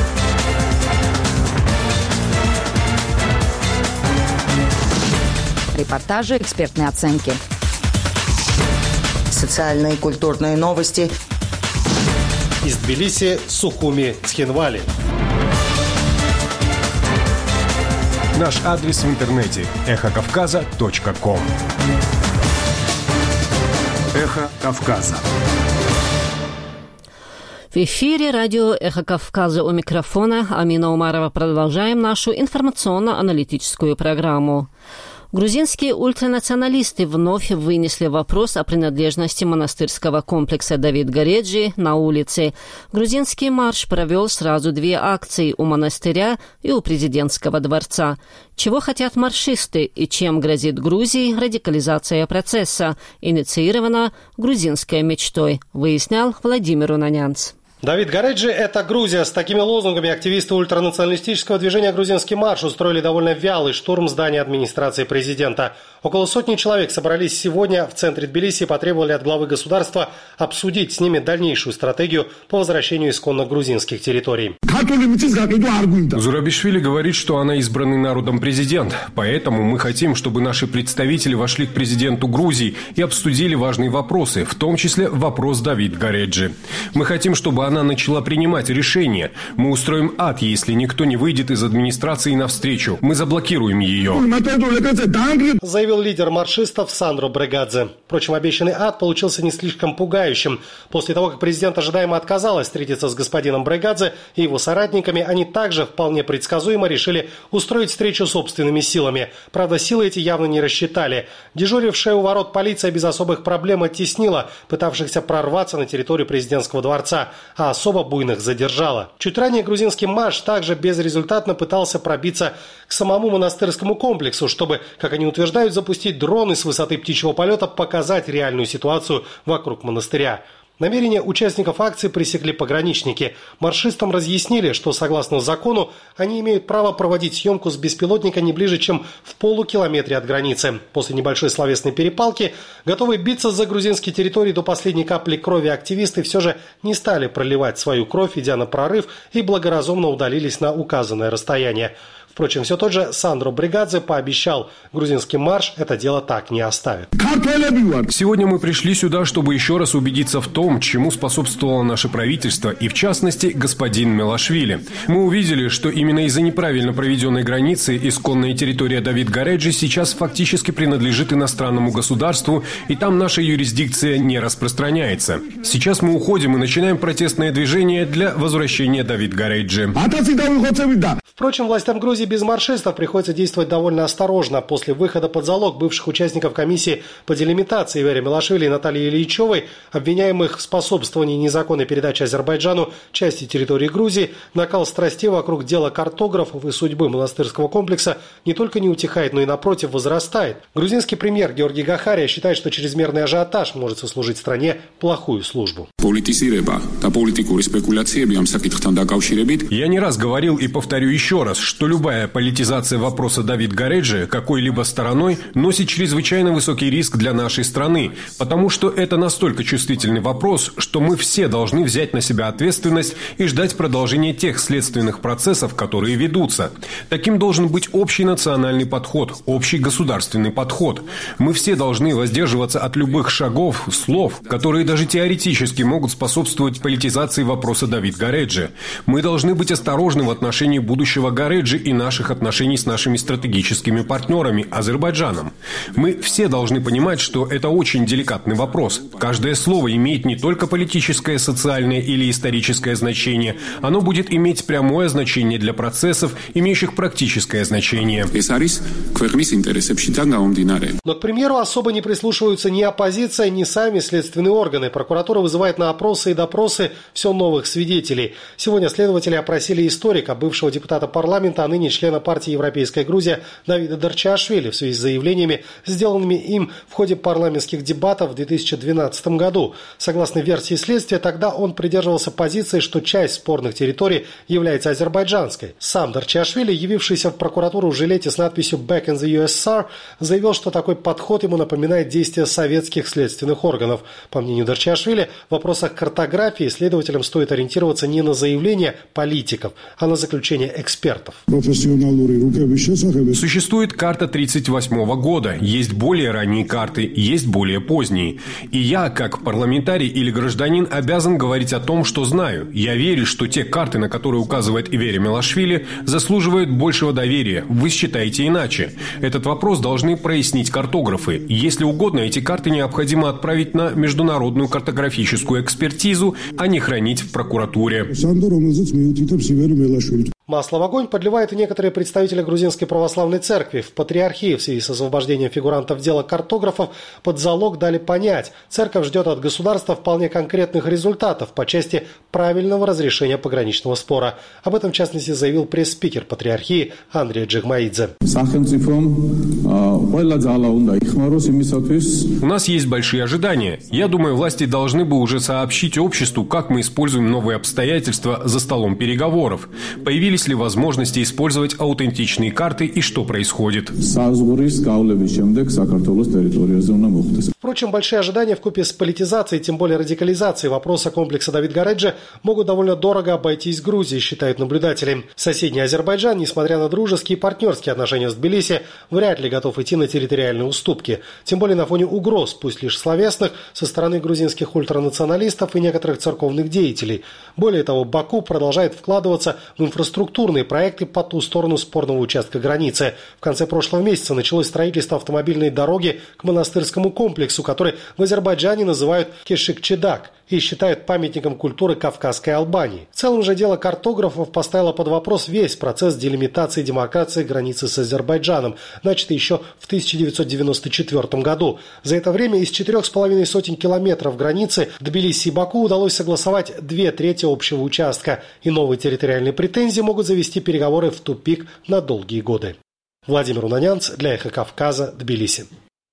Репортажи, экспертные оценки. Социальные и культурные новости. Из Тбилиси, Сухуми, Цхинвали. Наш адрес в интернете эхо кавказа точка ком. Эхо Кавказа. В эфире радио «Эхо Кавказа», у микрофона Амина Умарова. Продолжаем нашу информационно-аналитическую программу. Грузинские ультранационалисты вновь вынесли вопрос о принадлежности монастырского комплекса Давид Гареджи на улице. Грузинский марш провел сразу две акции у монастыря и у президентского дворца. Чего хотят маршисты и чем грозит Грузии радикализация процесса, инициирована грузинской мечтой, выяснял Владимир Унанянц. Давид Гареджи – это Грузия. С такими лозунгами активисты ультранационалистического движения «Грузинский марш» устроили довольно вялый штурм здания администрации президента. Около сотни человек собрались сегодня в центре Тбилиси и потребовали от главы государства обсудить с ними дальнейшую стратегию по возвращению исконно грузинских территорий. Зурабишвили говорит, что она избранный народом президент. Поэтому мы хотим, чтобы наши представители вошли к президенту Грузии и обсудили важные вопросы, в том числе вопрос Давид Гареджи. Мы хотим, чтобы она начала принимать решения. Мы устроим ад, если никто не выйдет из администрации навстречу. Мы заблокируем ее. Заявил лидер маршистов Сандро Брегадзе. Впрочем, обещанный ад получился не слишком пугающим. После того, как президент ожидаемо отказалась встретиться с господином Брегадзе и его соратниками, они также вполне предсказуемо решили устроить встречу собственными силами. Правда, силы эти явно не рассчитали. Дежурившая у ворот полиция без особых проблем оттеснила пытавшихся прорваться на территорию президентского дворца, а особо буйных задержала. Чуть ранее грузинский марш также безрезультатно пытался пробиться к самому монастырскому комплексу, чтобы, как они утверждают, запустить дроны с высоты птичьего полета, показать реальную ситуацию вокруг монастыря. Намерения участников акции пресекли пограничники. Маршистам разъяснили, что согласно закону они имеют право проводить съемку с беспилотника не ближе, чем в полукилометре от границы. После небольшой словесной перепалки, готовые биться за грузинские территории до последней капли крови, активисты все же не стали проливать свою кровь, идя на прорыв, и благоразумно удалились на указанное расстояние. Впрочем, все тот же Сандро Брегадзе пообещал, грузинский марш это дело так не оставит. Сегодня мы пришли сюда, чтобы еще раз убедиться в том, чему способствовало наше правительство и, в частности, господин Мелашвили. Мы увидели, что именно из-за неправильно проведенной границы исконная территория Давид Гареджи сейчас фактически принадлежит иностранному государству, и там наша юрисдикция не распространяется. Сейчас мы уходим и начинаем протестное движение для возвращения Давид Гареджи. Впрочем, властям Грузии без маршистов приходится действовать довольно осторожно. После выхода под залог бывших участников комиссии по делимитации Вере Мелашвили и Натальи Ильичевой, обвиняемых в способствовании незаконной передачи Азербайджану части территории Грузии, накал страстей вокруг дела картографов и судьбы монастырского комплекса не только не утихает, но и, напротив, возрастает. Грузинский премьер Георгий Гахария считает, что чрезмерный ажиотаж может сослужить стране плохую службу. Я не раз говорил и повторю еще раз, что любая политизация вопроса Давид Гареджи какой-либо стороной носит чрезвычайно высокий риск для нашей страны, потому что это настолько чувствительный вопрос, что мы все должны взять на себя ответственность и ждать продолжения тех следственных процессов, которые ведутся. Таким должен быть общий национальный подход, общий государственный подход. Мы все должны воздерживаться от любых шагов, слов, которые даже теоретически могут способствовать политизации вопроса Давид Гареджи. Мы должны быть осторожны в отношении будущего Гареджи и наших отношений с нашими стратегическими партнерами Азербайджаном. Мы все должны понимать, что это очень деликатный вопрос. Каждое слово имеет не только политическое, социальное или историческое значение, оно будет иметь прямое значение для процессов, имеющих практическое значение. Но к премьеру особо не прислушиваются ни оппозиция, ни сами следственные органы. Прокуратура вызывает на опросы и допросы все новых свидетелей. Сегодня следователи опросили историка, бывшего депутата парламента, а ныне члена партии «Европейская Грузия» Давида Дарчиашвили в связи с заявлениями, сделанными им в ходе парламентских дебатов в две тысячи двенадцатом году. Согласно версии следствия, тогда он придерживался позиции, что часть спорных территорий является азербайджанской. Сам Дарчиашвили, явившийся в прокуратуру в жилете с надписью «Back in the ю эс эс ар», заявил, что такой подход ему напоминает действия советских следственных органов. По мнению Дарчиашвили, в вопросах картографии следователям стоит ориентироваться не на заявления политиков, а на заключения экспертов. Существует карта тридцать восьмого года, есть более ранние карты, есть более поздние. И я, как парламентарий или гражданин, обязан говорить о том, что знаю. Я верю, что те карты, на которые указывает Вере Мелашвили, заслуживают большего доверия. Вы считаете иначе. Этот вопрос должны прояснить картографы. Если угодно, эти карты необходимо отправить на международную картографическую экспертизу, а не хранить в прокуратуре. Масло в огонь подливают и некоторые представители грузинской православной церкви. В патриархии в связи с освобождением фигурантов дела картографов под залог дали понять, церковь ждет от государства вполне конкретных результатов по части правильного разрешения пограничного спора. Об этом, в частности, заявил пресс-спикер патриархии Андрей Джигмаидзе. У нас есть большие ожидания. Я думаю, власти должны бы уже сообщить обществу, как мы используем новые обстоятельства за столом переговоров. Появились ли возможности использовать аутентичные карты и что происходит? Впрочем, большие ожидания вкупе с политизацией, тем более радикализацией вопроса комплекса Давид-Гареджи могут довольно дорого обойтись Грузии, считают наблюдатели. Соседний Азербайджан, несмотря на дружеские и партнерские отношения с Тбилиси, вряд ли готов идти на территориальные уступки. Тем более на фоне угроз, пусть лишь словесных, со стороны грузинских ультранационалистов и некоторых церковных деятелей. Более того, Баку продолжает вкладываться в инфраструктурные проекты по ту сторону спорного участка границы. В конце прошлого месяца началось строительство автомобильной дороги к монастырскому комплексу, который в Азербайджане называют Кешик-Чедак и считают памятником культуры Кавказской Албании. В целом же дело картографов поставило под вопрос весь процесс делимитации и демаркации границы с Азербайджаном, начатый еще в тысяча девятьсот девяносто четвёртом году. За это время из четырех с половиной сотен километров границы Тбилиси и Баку удалось согласовать две трети общего участка, и новые территориальные претензии могут завести переговоры в тупик на долгие годы. Владимир Унанянц для «Эхо Кавказа», Тбилиси.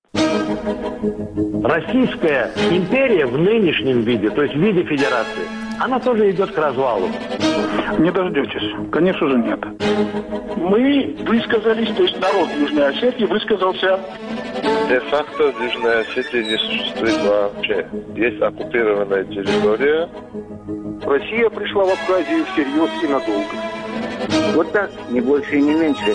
Российская империя в нынешнем виде, то есть в виде федерации, она тоже идет к развалу. Не дождетесь. Конечно же, нет. Мы высказались, то есть народ Южной Осетии высказался. Де-факто Южная Осетия не существует вообще. Есть оккупированная территория. Россия пришла в Абхазию всерьез и надолго. Вот так, не больше и не меньше.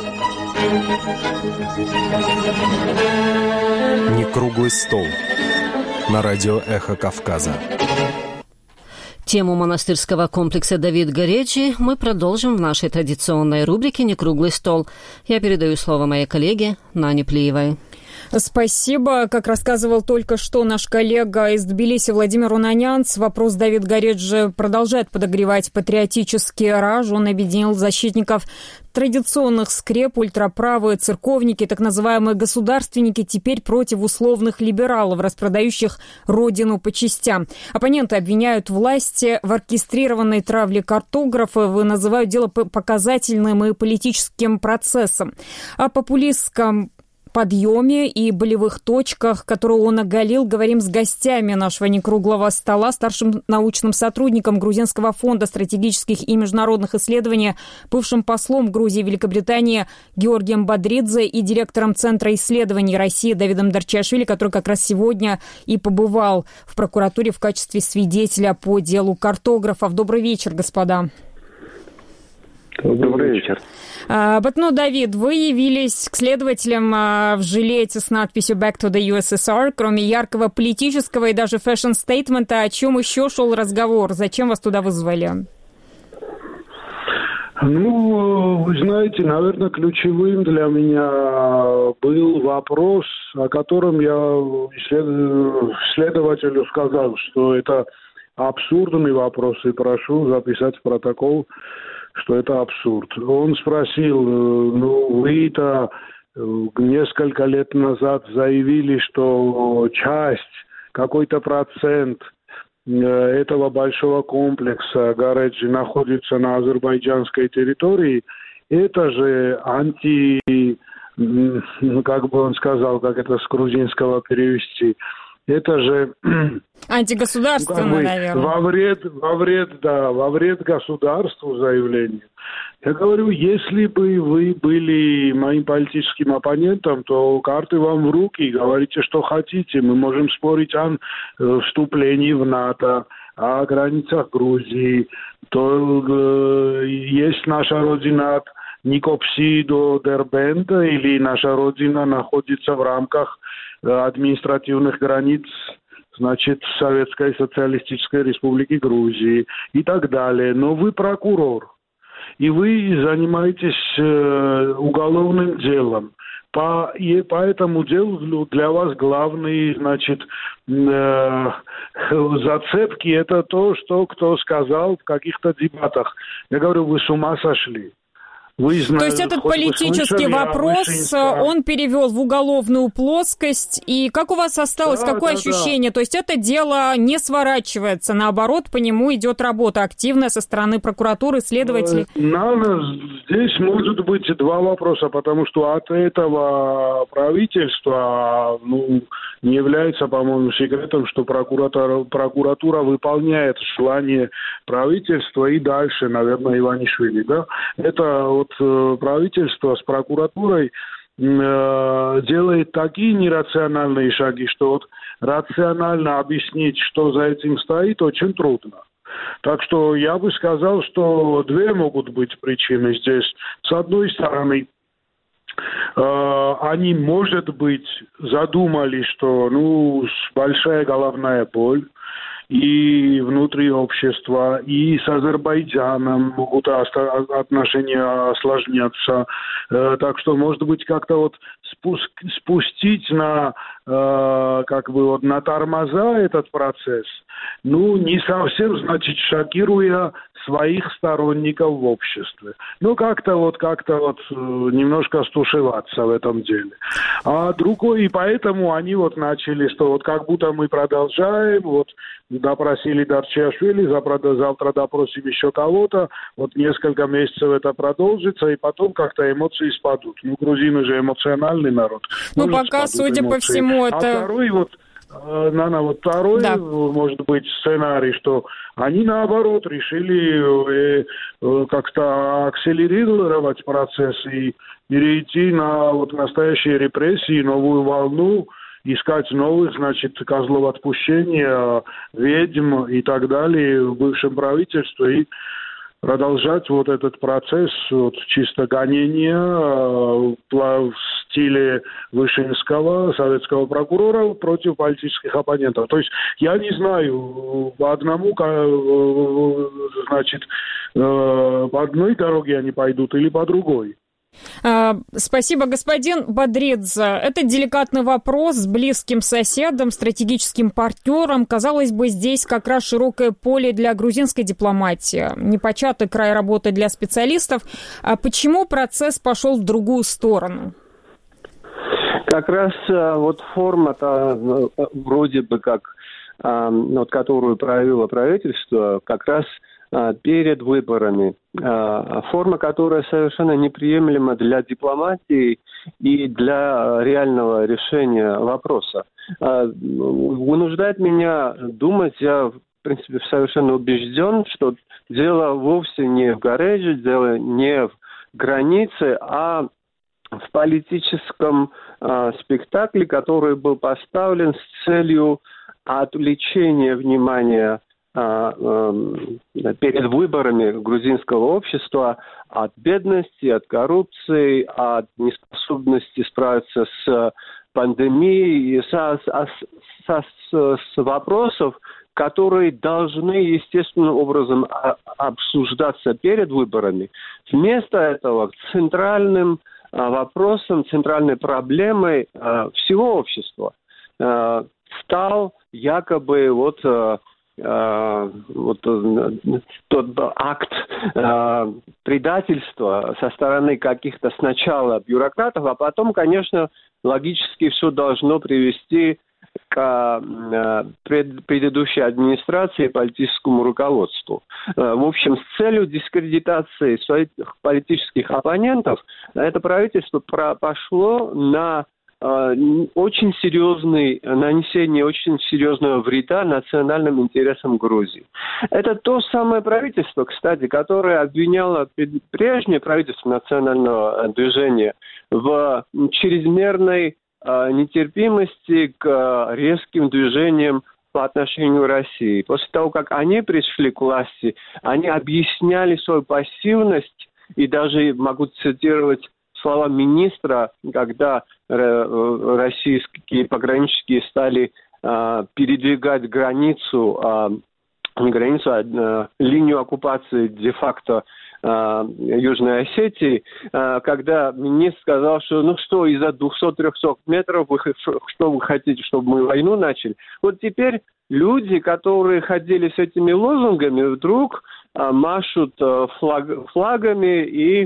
Не круглый стол. На радио «Эхо Кавказа». Тему монастырского комплекса Давид-Гареджи мы продолжим в нашей традиционной рубрике «Не круглый стол». Я передаю слово моей коллеге Нане Плиевой. Спасибо. Как рассказывал только что наш коллега из Тбилиси Владимир Унанянц, вопрос Давид-Гареджи продолжает подогревать патриотический раж. Он объединил защитников традиционных скреп, ультраправые церковники, так называемые государственники, теперь против условных либералов, распродающих родину по частям. Оппоненты обвиняют власти в оркестрированной травле картографов и называют дело показательным и политическим процессом. О популистском подъеме и болевых точках, которые он оголил, говорим с гостями нашего некруглого стола, старшим научным сотрудником Грузинского фонда стратегических и международных исследований, бывшим послом Грузии и Великобритании Георгием Бодридзе и директором Центра исследований России Давидом Дарчиашвили, который как раз сегодня и побывал в прокуратуре в качестве свидетеля по делу картографов. Добрый вечер, господа. Добрый вечер. Батно Давид, вы явились к следователям в жилете с надписью «Back to the ю эс эс ар». Кроме яркого политического и даже фэшн-стейтмента, о чем еще шел разговор? Зачем вас туда вызвали? Ну, вы знаете, наверное, ключевым для меня был вопрос, о котором я следователю сказал, что это абсурдный вопрос, и прошу записать в протокол, что это абсурд. Он спросил, ну, вы-то несколько лет назад заявили, что часть, какой-то процент этого большого комплекса Гареджи находится на азербайджанской территории. Это же анти, как бы он сказал, как это с грузинского перевести, это же антигосударственное, ну, как бы, наверное. Во вред, во вред, да, во вред государству заявление. Я говорю, если бы вы были моим политическим оппонентом, то карты вам в руки, говорите, что хотите. Мы можем спорить о вступлении в НАТО, о границах Грузии. То э, есть наша родина от Никопси до Дербента, или наша родина находится в рамках административных границ, значит, Советской Социалистической Республики Грузии и так далее. Но вы прокурор, и вы занимаетесь э, уголовным делом. По, и по этому делу для вас главный, значит, э, зацепки – это то, что кто сказал в каких-то дебатах. Я говорю, вы с ума сошли. Вы знаете, То есть этот политический слышали, вопрос, он перевел в уголовную плоскость. И как у вас осталось, да, какое да, ощущение? Да. То есть это дело не сворачивается, наоборот, по нему идет работа активная со стороны прокуратуры, следователей? Надо, здесь может быть два вопроса, потому что от этого правительства, ну, не является, по-моему, секретом, что прокуратура, прокуратура выполняет желание правительства и дальше, наверное, Иванишвили, да? Это вот правительство с прокуратурой э, делает такие нерациональные шаги, что вот рационально объяснить, что за этим стоит, очень трудно. Так что я бы сказал, что две могут быть причины здесь. С одной стороны, э, они, может быть, задумали, что ну, большая головная боль, и внутри общества, и с Азербайджаном могут отношения осложняться. Так что, может быть, как-то вот спустить на, как бы вот на тормоза этот процесс, ну, не совсем, значит, шокируя своих сторонников в обществе. Ну, как-то вот, как-то вот немножко стушеваться в этом деле. А другой, и поэтому они вот начали, что вот как будто мы продолжаем, вот допросили Дарчиашвили, завтра допросим еще кого-то, вот несколько месяцев это продолжится, и потом как-то эмоции спадут. Ну, грузины же эмоциональный народ. Ну, пока, судя эмоции. По всему, это... А второй вот Нана, вот второй, да. может быть, сценарий, что они, наоборот, решили э, э, как-то акселерировать процесс и перейти на вот настоящие репрессии, новую волну, искать новых, значит, козлов отпущения, ведьм и так далее в бывшем правительстве и продолжать вот этот процесс вот, чисто гонения э, в стиле Вышинского, советского прокурора против политических оппонентов. То есть я не знаю, по одному, э, значит, э, по одной дороге они пойдут или по другой. Спасибо, господин Бадридзе. Это деликатный вопрос с близким соседом, стратегическим партнером. Казалось бы, здесь как раз широкое поле для грузинской дипломатии, непочатый край работы для специалистов. А почему процесс пошел в другую сторону? Как раз вот форма-то вроде бы как, вот, которую проявило правительство, как раз перед выборами. Форма, которая совершенно неприемлема для дипломатии и для реального решения вопроса. Вынуждает меня думать, я, в принципе, совершенно убежден, что дело вовсе не в Гареже, дело не в границе, а в политическом спектакле, который был поставлен с целью отвлечения внимания перед выборами грузинского общества от бедности, от коррупции, от неспособности справиться с пандемией, со, со, с, с вопросов, которые должны естественным образом обсуждаться перед выборами. Вместо этого центральным вопросом, центральной проблемой всего общества стал якобы вот вот тот акт э, предательства со стороны каких-то сначала бюрократов, а потом, конечно, логически все должно привести к э, пред, предыдущей администрации и политическому руководству. Э, в общем, с целью дискредитации своих политических оппонентов это правительство про- пошло на очень серьезный, нанесение очень серьезного вреда национальным интересам Грузии. Это то самое правительство, кстати, которое обвиняло прежнее правительство национального движения в чрезмерной нетерпимости к резким движениям по отношению к России. После того, как они пришли к власти, они объясняли свою пассивность и даже могу цитировать слова министра, когда российские пограничники стали э, передвигать границу, э, не границу, а э, линию оккупации де-факто э, Южной Осетии, э, когда министр сказал, что ну что, из-за двухсот-трехсот метров вы, что вы хотите, чтобы мы войну начали? Вот теперь люди, которые ходили с этими лозунгами, вдруг э, машут э, флаг, флагами и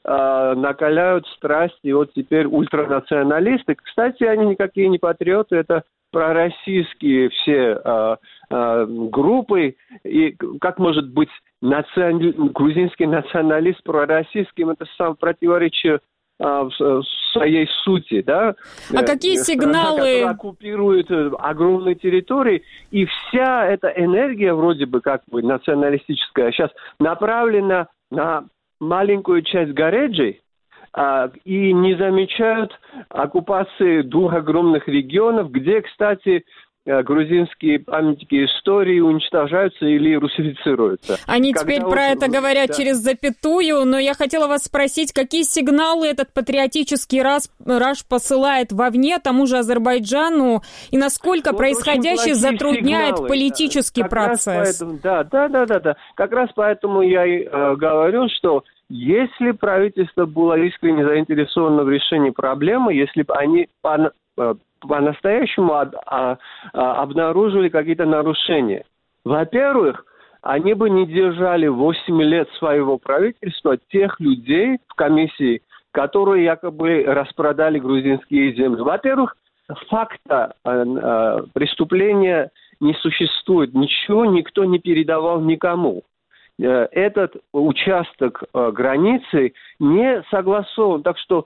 э, накаляют страсть, и вот теперь ультранационалисты. Кстати, они никакие не патриоты, это пророссийские все э, э, группы. И как может быть национ... грузинский националист пророссийским? Это сам противоречие в своей сути, да? А какие сигналы? Страна, оккупирует огромные территории, и вся эта энергия, вроде бы как бы националистическая, сейчас направлена на маленькую часть Гареджи, а, и не замечают оккупации двух огромных регионов, где, кстати, грузинские памятники истории уничтожаются или русифицируются. Они Когда теперь вот, про это говорят да. через запятую, но я хотела вас спросить, какие сигналы этот патриотический раж, раж посылает вовне, тому же Азербайджану, и насколько вот происходящее затрудняет сигналы. политический как процесс? Поэтому, да, да, да, да, да. Как раз поэтому я и э, говорю, что если правительство было искренне заинтересовано в решении проблемы, если бы они по, э, по-настоящему об, а, а, обнаружили какие-то нарушения. Во-первых, они бы не держали восемь лет своего правительства тех людей в комиссии, которые якобы распродали грузинские земли. Во-первых, факта а, а, преступления не существует. Ничего никто не передавал никому. Этот участок а, границы не согласован. Так что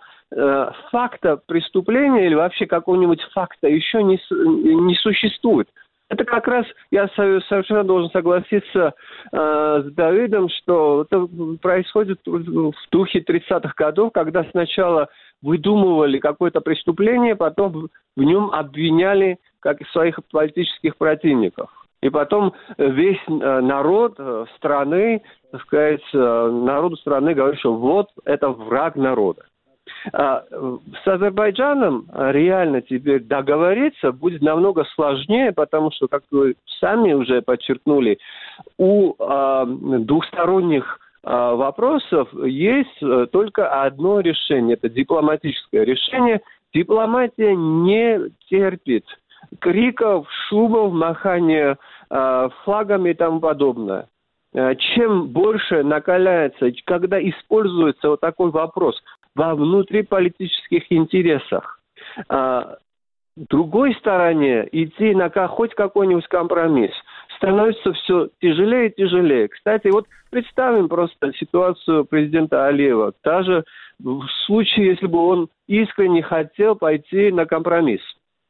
факта преступления или вообще какого-нибудь факта еще не, не существует. Это как раз, я совершенно должен согласиться э, с Давидом, что это происходит в духе тридцатых годов, когда сначала выдумывали какое-то преступление, потом в нем обвиняли как своих политических противников. И потом весь народ страны, так сказать, народу страны говорит, что вот это враг народа. С Азербайджаном реально теперь договориться будет намного сложнее, потому что, как вы сами уже подчеркнули, у э, двухсторонних э, вопросов есть только одно решение, это дипломатическое решение. Дипломатия не терпит криков, шумов, махания э, флагами и тому подобное. Чем больше накаляется, когда используется вот такой вопрос во внутриполитических интересах, а, другой стороне идти на хоть какой-нибудь компромисс становится все тяжелее и тяжелее. Кстати, вот представим просто ситуацию президента Алиева. Даже в случае, если бы он искренне хотел пойти на компромисс.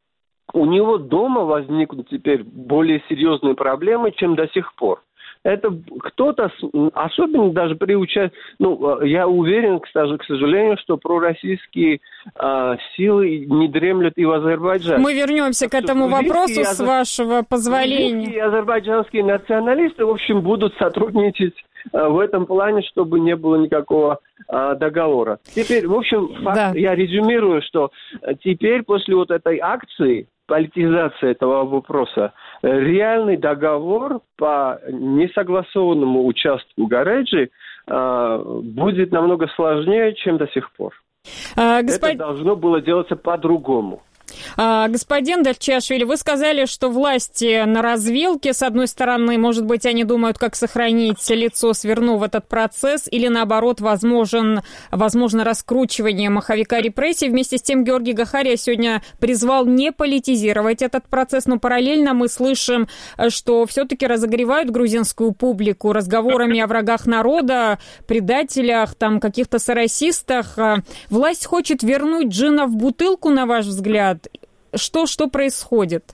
У него дома возникнут теперь более серьезные проблемы, чем до сих пор. Это кто-то, особенно даже при участии, ну, я уверен, кстати, к сожалению, что пророссийские э, силы не дремлют и в Азербайджане. Мы вернемся к этому вопросу, с азер... вашего позволения. И азербайджанские националисты, в общем, будут сотрудничать э, в этом плане, чтобы не было никакого э, договора. Теперь, в общем, факт, да. я резюмирую, что теперь после вот этой акции, политизация этого вопроса, реальный договор по несогласованному участку Гареджи э, будет намного сложнее, чем до сих пор. А, господ... Это должно было делаться по-другому. А, господин Дарчашвили, вы сказали, что власти на развилке, с одной стороны, может быть, они думают, как сохранить лицо, свернув этот процесс, или, наоборот, возможен, возможно раскручивание маховика репрессий. Вместе с тем Георгий Гахария сегодня призвал не политизировать этот процесс, но параллельно мы слышим, что все-таки разогревают грузинскую публику разговорами о врагах народа, предателях, там, каких-то соросистах. Власть хочет вернуть джина в бутылку, на ваш взгляд? Что, что происходит?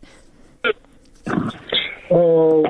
Вы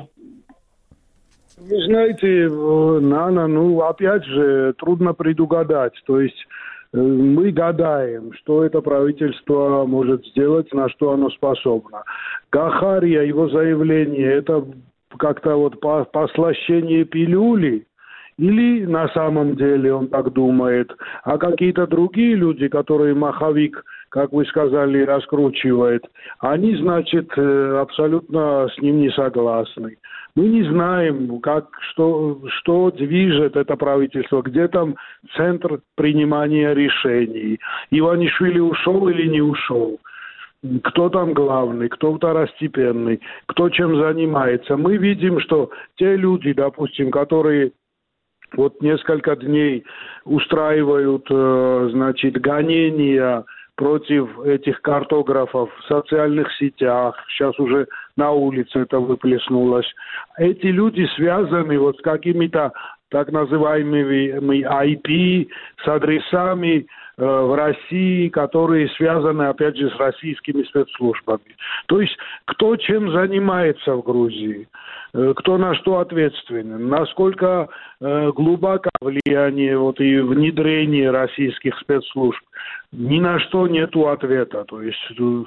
знаете, Нана, ну, опять же, трудно предугадать. То есть мы гадаем, что это правительство может сделать, на что оно способно. Гахария, его заявление, это как-то вот послащение пилюли, или на самом деле он так думает, а какие-то другие люди, которые маховик, как вы сказали, раскручивает, они, значит, абсолютно с ним не согласны. Мы не знаем, как, что, что движет это правительство, где там центр принимания решений. Иванишвили ушел или не ушел? Кто там главный, кто второстепенный, кто чем занимается. Мы видим, что те люди, допустим, которые вот несколько дней устраивают, значит, гонения против этих картографов в социальных сетях. Сейчас уже на улице это выплеснулось. Эти люди связаны вот с какими-то так называемыми ай пи, с адресами э, в России, которые связаны, опять же, с российскими спецслужбами. То есть, кто чем занимается в Грузии, э, кто на что ответственен, насколько э, глубоко влияние вот, и внедрение российских спецслужб, ни на что нету ответа. То есть, э,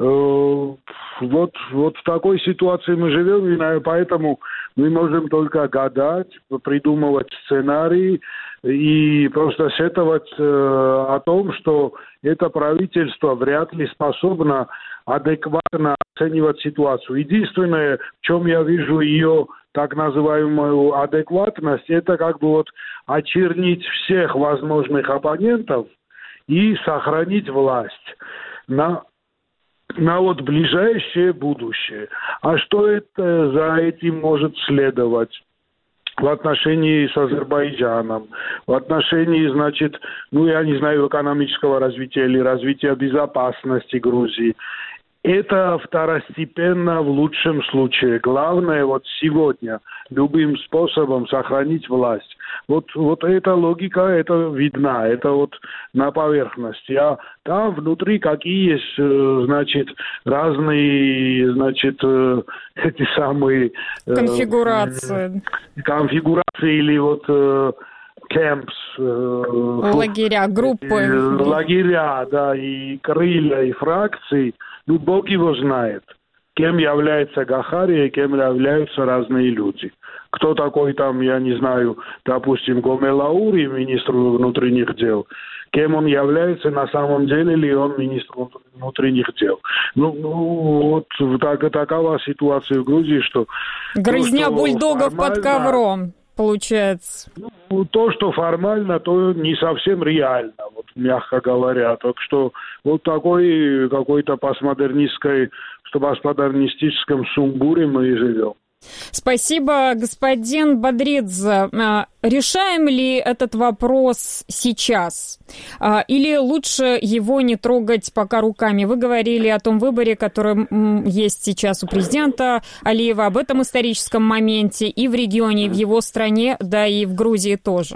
вот, вот в такой ситуации мы живем, и поэтому мы можем только гадать, придумывать сценарии и просто сетовать э, о том, что это правительство вряд ли способно адекватно оценивать ситуацию. Единственное, в чем я вижу ее так называемую адекватность, это как бы вот очернить всех возможных оппонентов и сохранить власть на на вот ближайшее будущее. А что это за этим может следовать в отношении с Азербайджаном, в отношении, значит, ну, я не знаю, экономического развития или развития безопасности Грузии? Это второстепенно в лучшем случае. Главное вот сегодня любым способом сохранить власть. Вот, вот эта логика, это видна, это вот на поверхности. А там внутри какие есть, значит, разные, значит, эти самые... Конфигурации. Конфигурации или вот... Кемпс, лагеря, группы. Лагеря, да, и крылья, и фракции. Ну, Бог его знает, кем является Гахария, кем являются разные люди. Кто такой там, я не знаю, допустим, Гомелаури, министр внутренних дел, кем он является на самом деле, ли он министр внутренних дел. Ну, ну вот так, такова ситуация в Грузии, что... Грызня то, что бульдогов формально... под ковром. Получается. Ну, то, что формально, то не совсем реально, вот, мягко говоря. Так что вот такой какой-то постмодернистской, что постмодернистическом сумбуре мы и живем. Спасибо, господин Бодридзе. Решаем ли этот вопрос сейчас? Или лучше его не трогать пока руками? Вы говорили о том выборе, который есть сейчас у президента Алиева, об этом историческом моменте и в регионе, и в его стране, да и в Грузии тоже.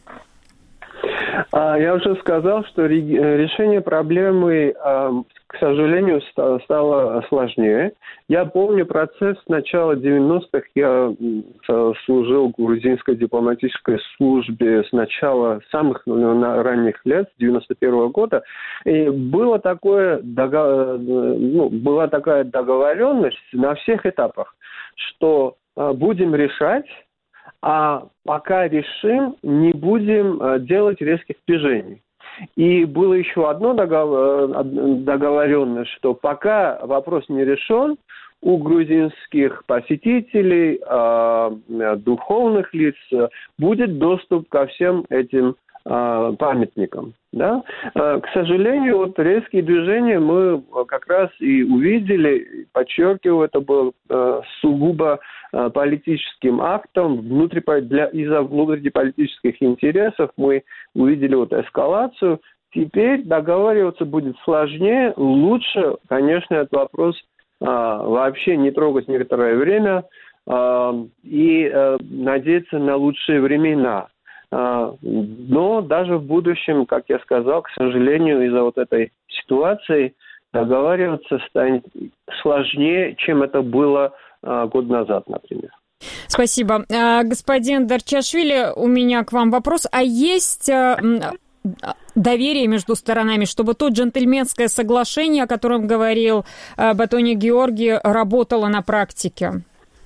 Я уже сказал, что решение проблемы, к сожалению, стало сложнее. Я помню процесс с начала девяностых. Я служил в грузинской дипломатической службе с начала самых ранних лет, с девяносто первого года. И было такое, ну, была такая договоренность на всех этапах, что будем решать, а пока решим, не будем делать резких движений. И было еще одно договоренность, что пока вопрос не решен, у грузинских посетителей, духовных лиц будет доступ ко всем этим памятникам. Да? К сожалению, вот резкие движения мы как раз и увидели, подчеркиваю, это было сугубо политическим актом, внутри, для, из-за внутриполитических интересов мы увидели вот эскалацию. Теперь договариваться будет сложнее, лучше, конечно, этот вопрос а, вообще не трогать некоторое время а, и а, надеяться на лучшие времена. Но даже в будущем, как я сказал, к сожалению, из-за вот этой ситуации договариваться станет сложнее, чем это было год назад, например. Спасибо. Господин Дарчашвили, у меня к вам вопрос. А есть доверие между сторонами, чтобы то джентльменское соглашение, о котором говорил Батони Георги, работало на практике?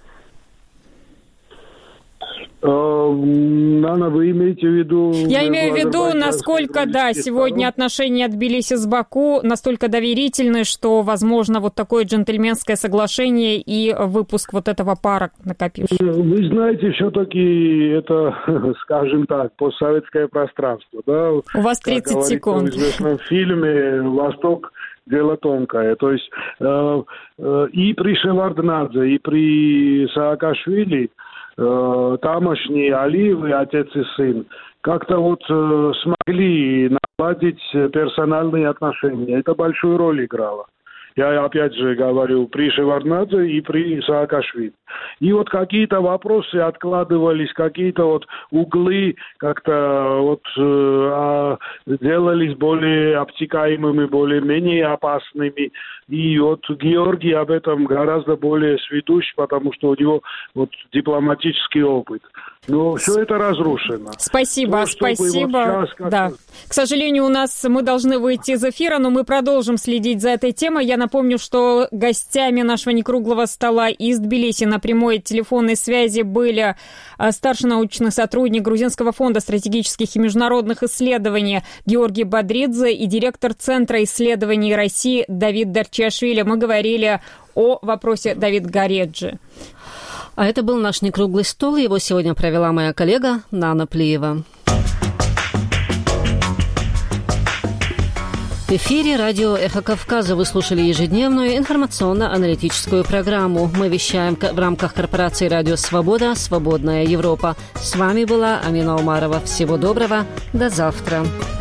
Нана, вы имеете в виду... Я имею в виду, насколько, да, сегодня отношения Тбилиси с Баку настолько доверительны, что, возможно, вот такое джентльменское соглашение и выпуск вот этого пара накопившего. Вы знаете, все-таки это, скажем так, постсоветское пространство, да? У вас тридцать секунд. В известном фильме «Восток» дело тонкое. То есть э, э, и при Шеварднадзе, и при Саакашвили э, тамошний Алиев и отец и сын как-то вот э, смогли наладить персональные отношения. Это большую роль играло. Я опять же говорю, при Шеварднадзе и при Саакашвили. И вот какие-то вопросы откладывались, какие-то вот углы как-то вот э, делались более обтекаемыми, более-менее опасными. И вот Георгий об этом гораздо более сведущ, потому что у него вот дипломатический опыт. Но все это разрушено. Спасибо, То, спасибо. Вот да. К сожалению, у нас мы должны выйти из эфира, но мы продолжим следить за этой темой. Я напомню, что гостями нашего некруглого стола из Тбилиси на прямой телефонной связи были старший научный сотрудник Грузинского фонда стратегических и международных исследований Георгий Бодридзе и директор Центра исследований России Давид Дарчиашвили. Мы говорили о вопросе Давида Гореджи. А это был наш некруглый стол. Его сегодня провела моя коллега Нана Плиева. В эфире радио «Эхо Кавказа» вы слушали ежедневную информационно-аналитическую программу. Мы вещаем в рамках корпорации «Радио Свобода. Свободная Европа». С вами была Амина Умарова. Всего доброго. До завтра.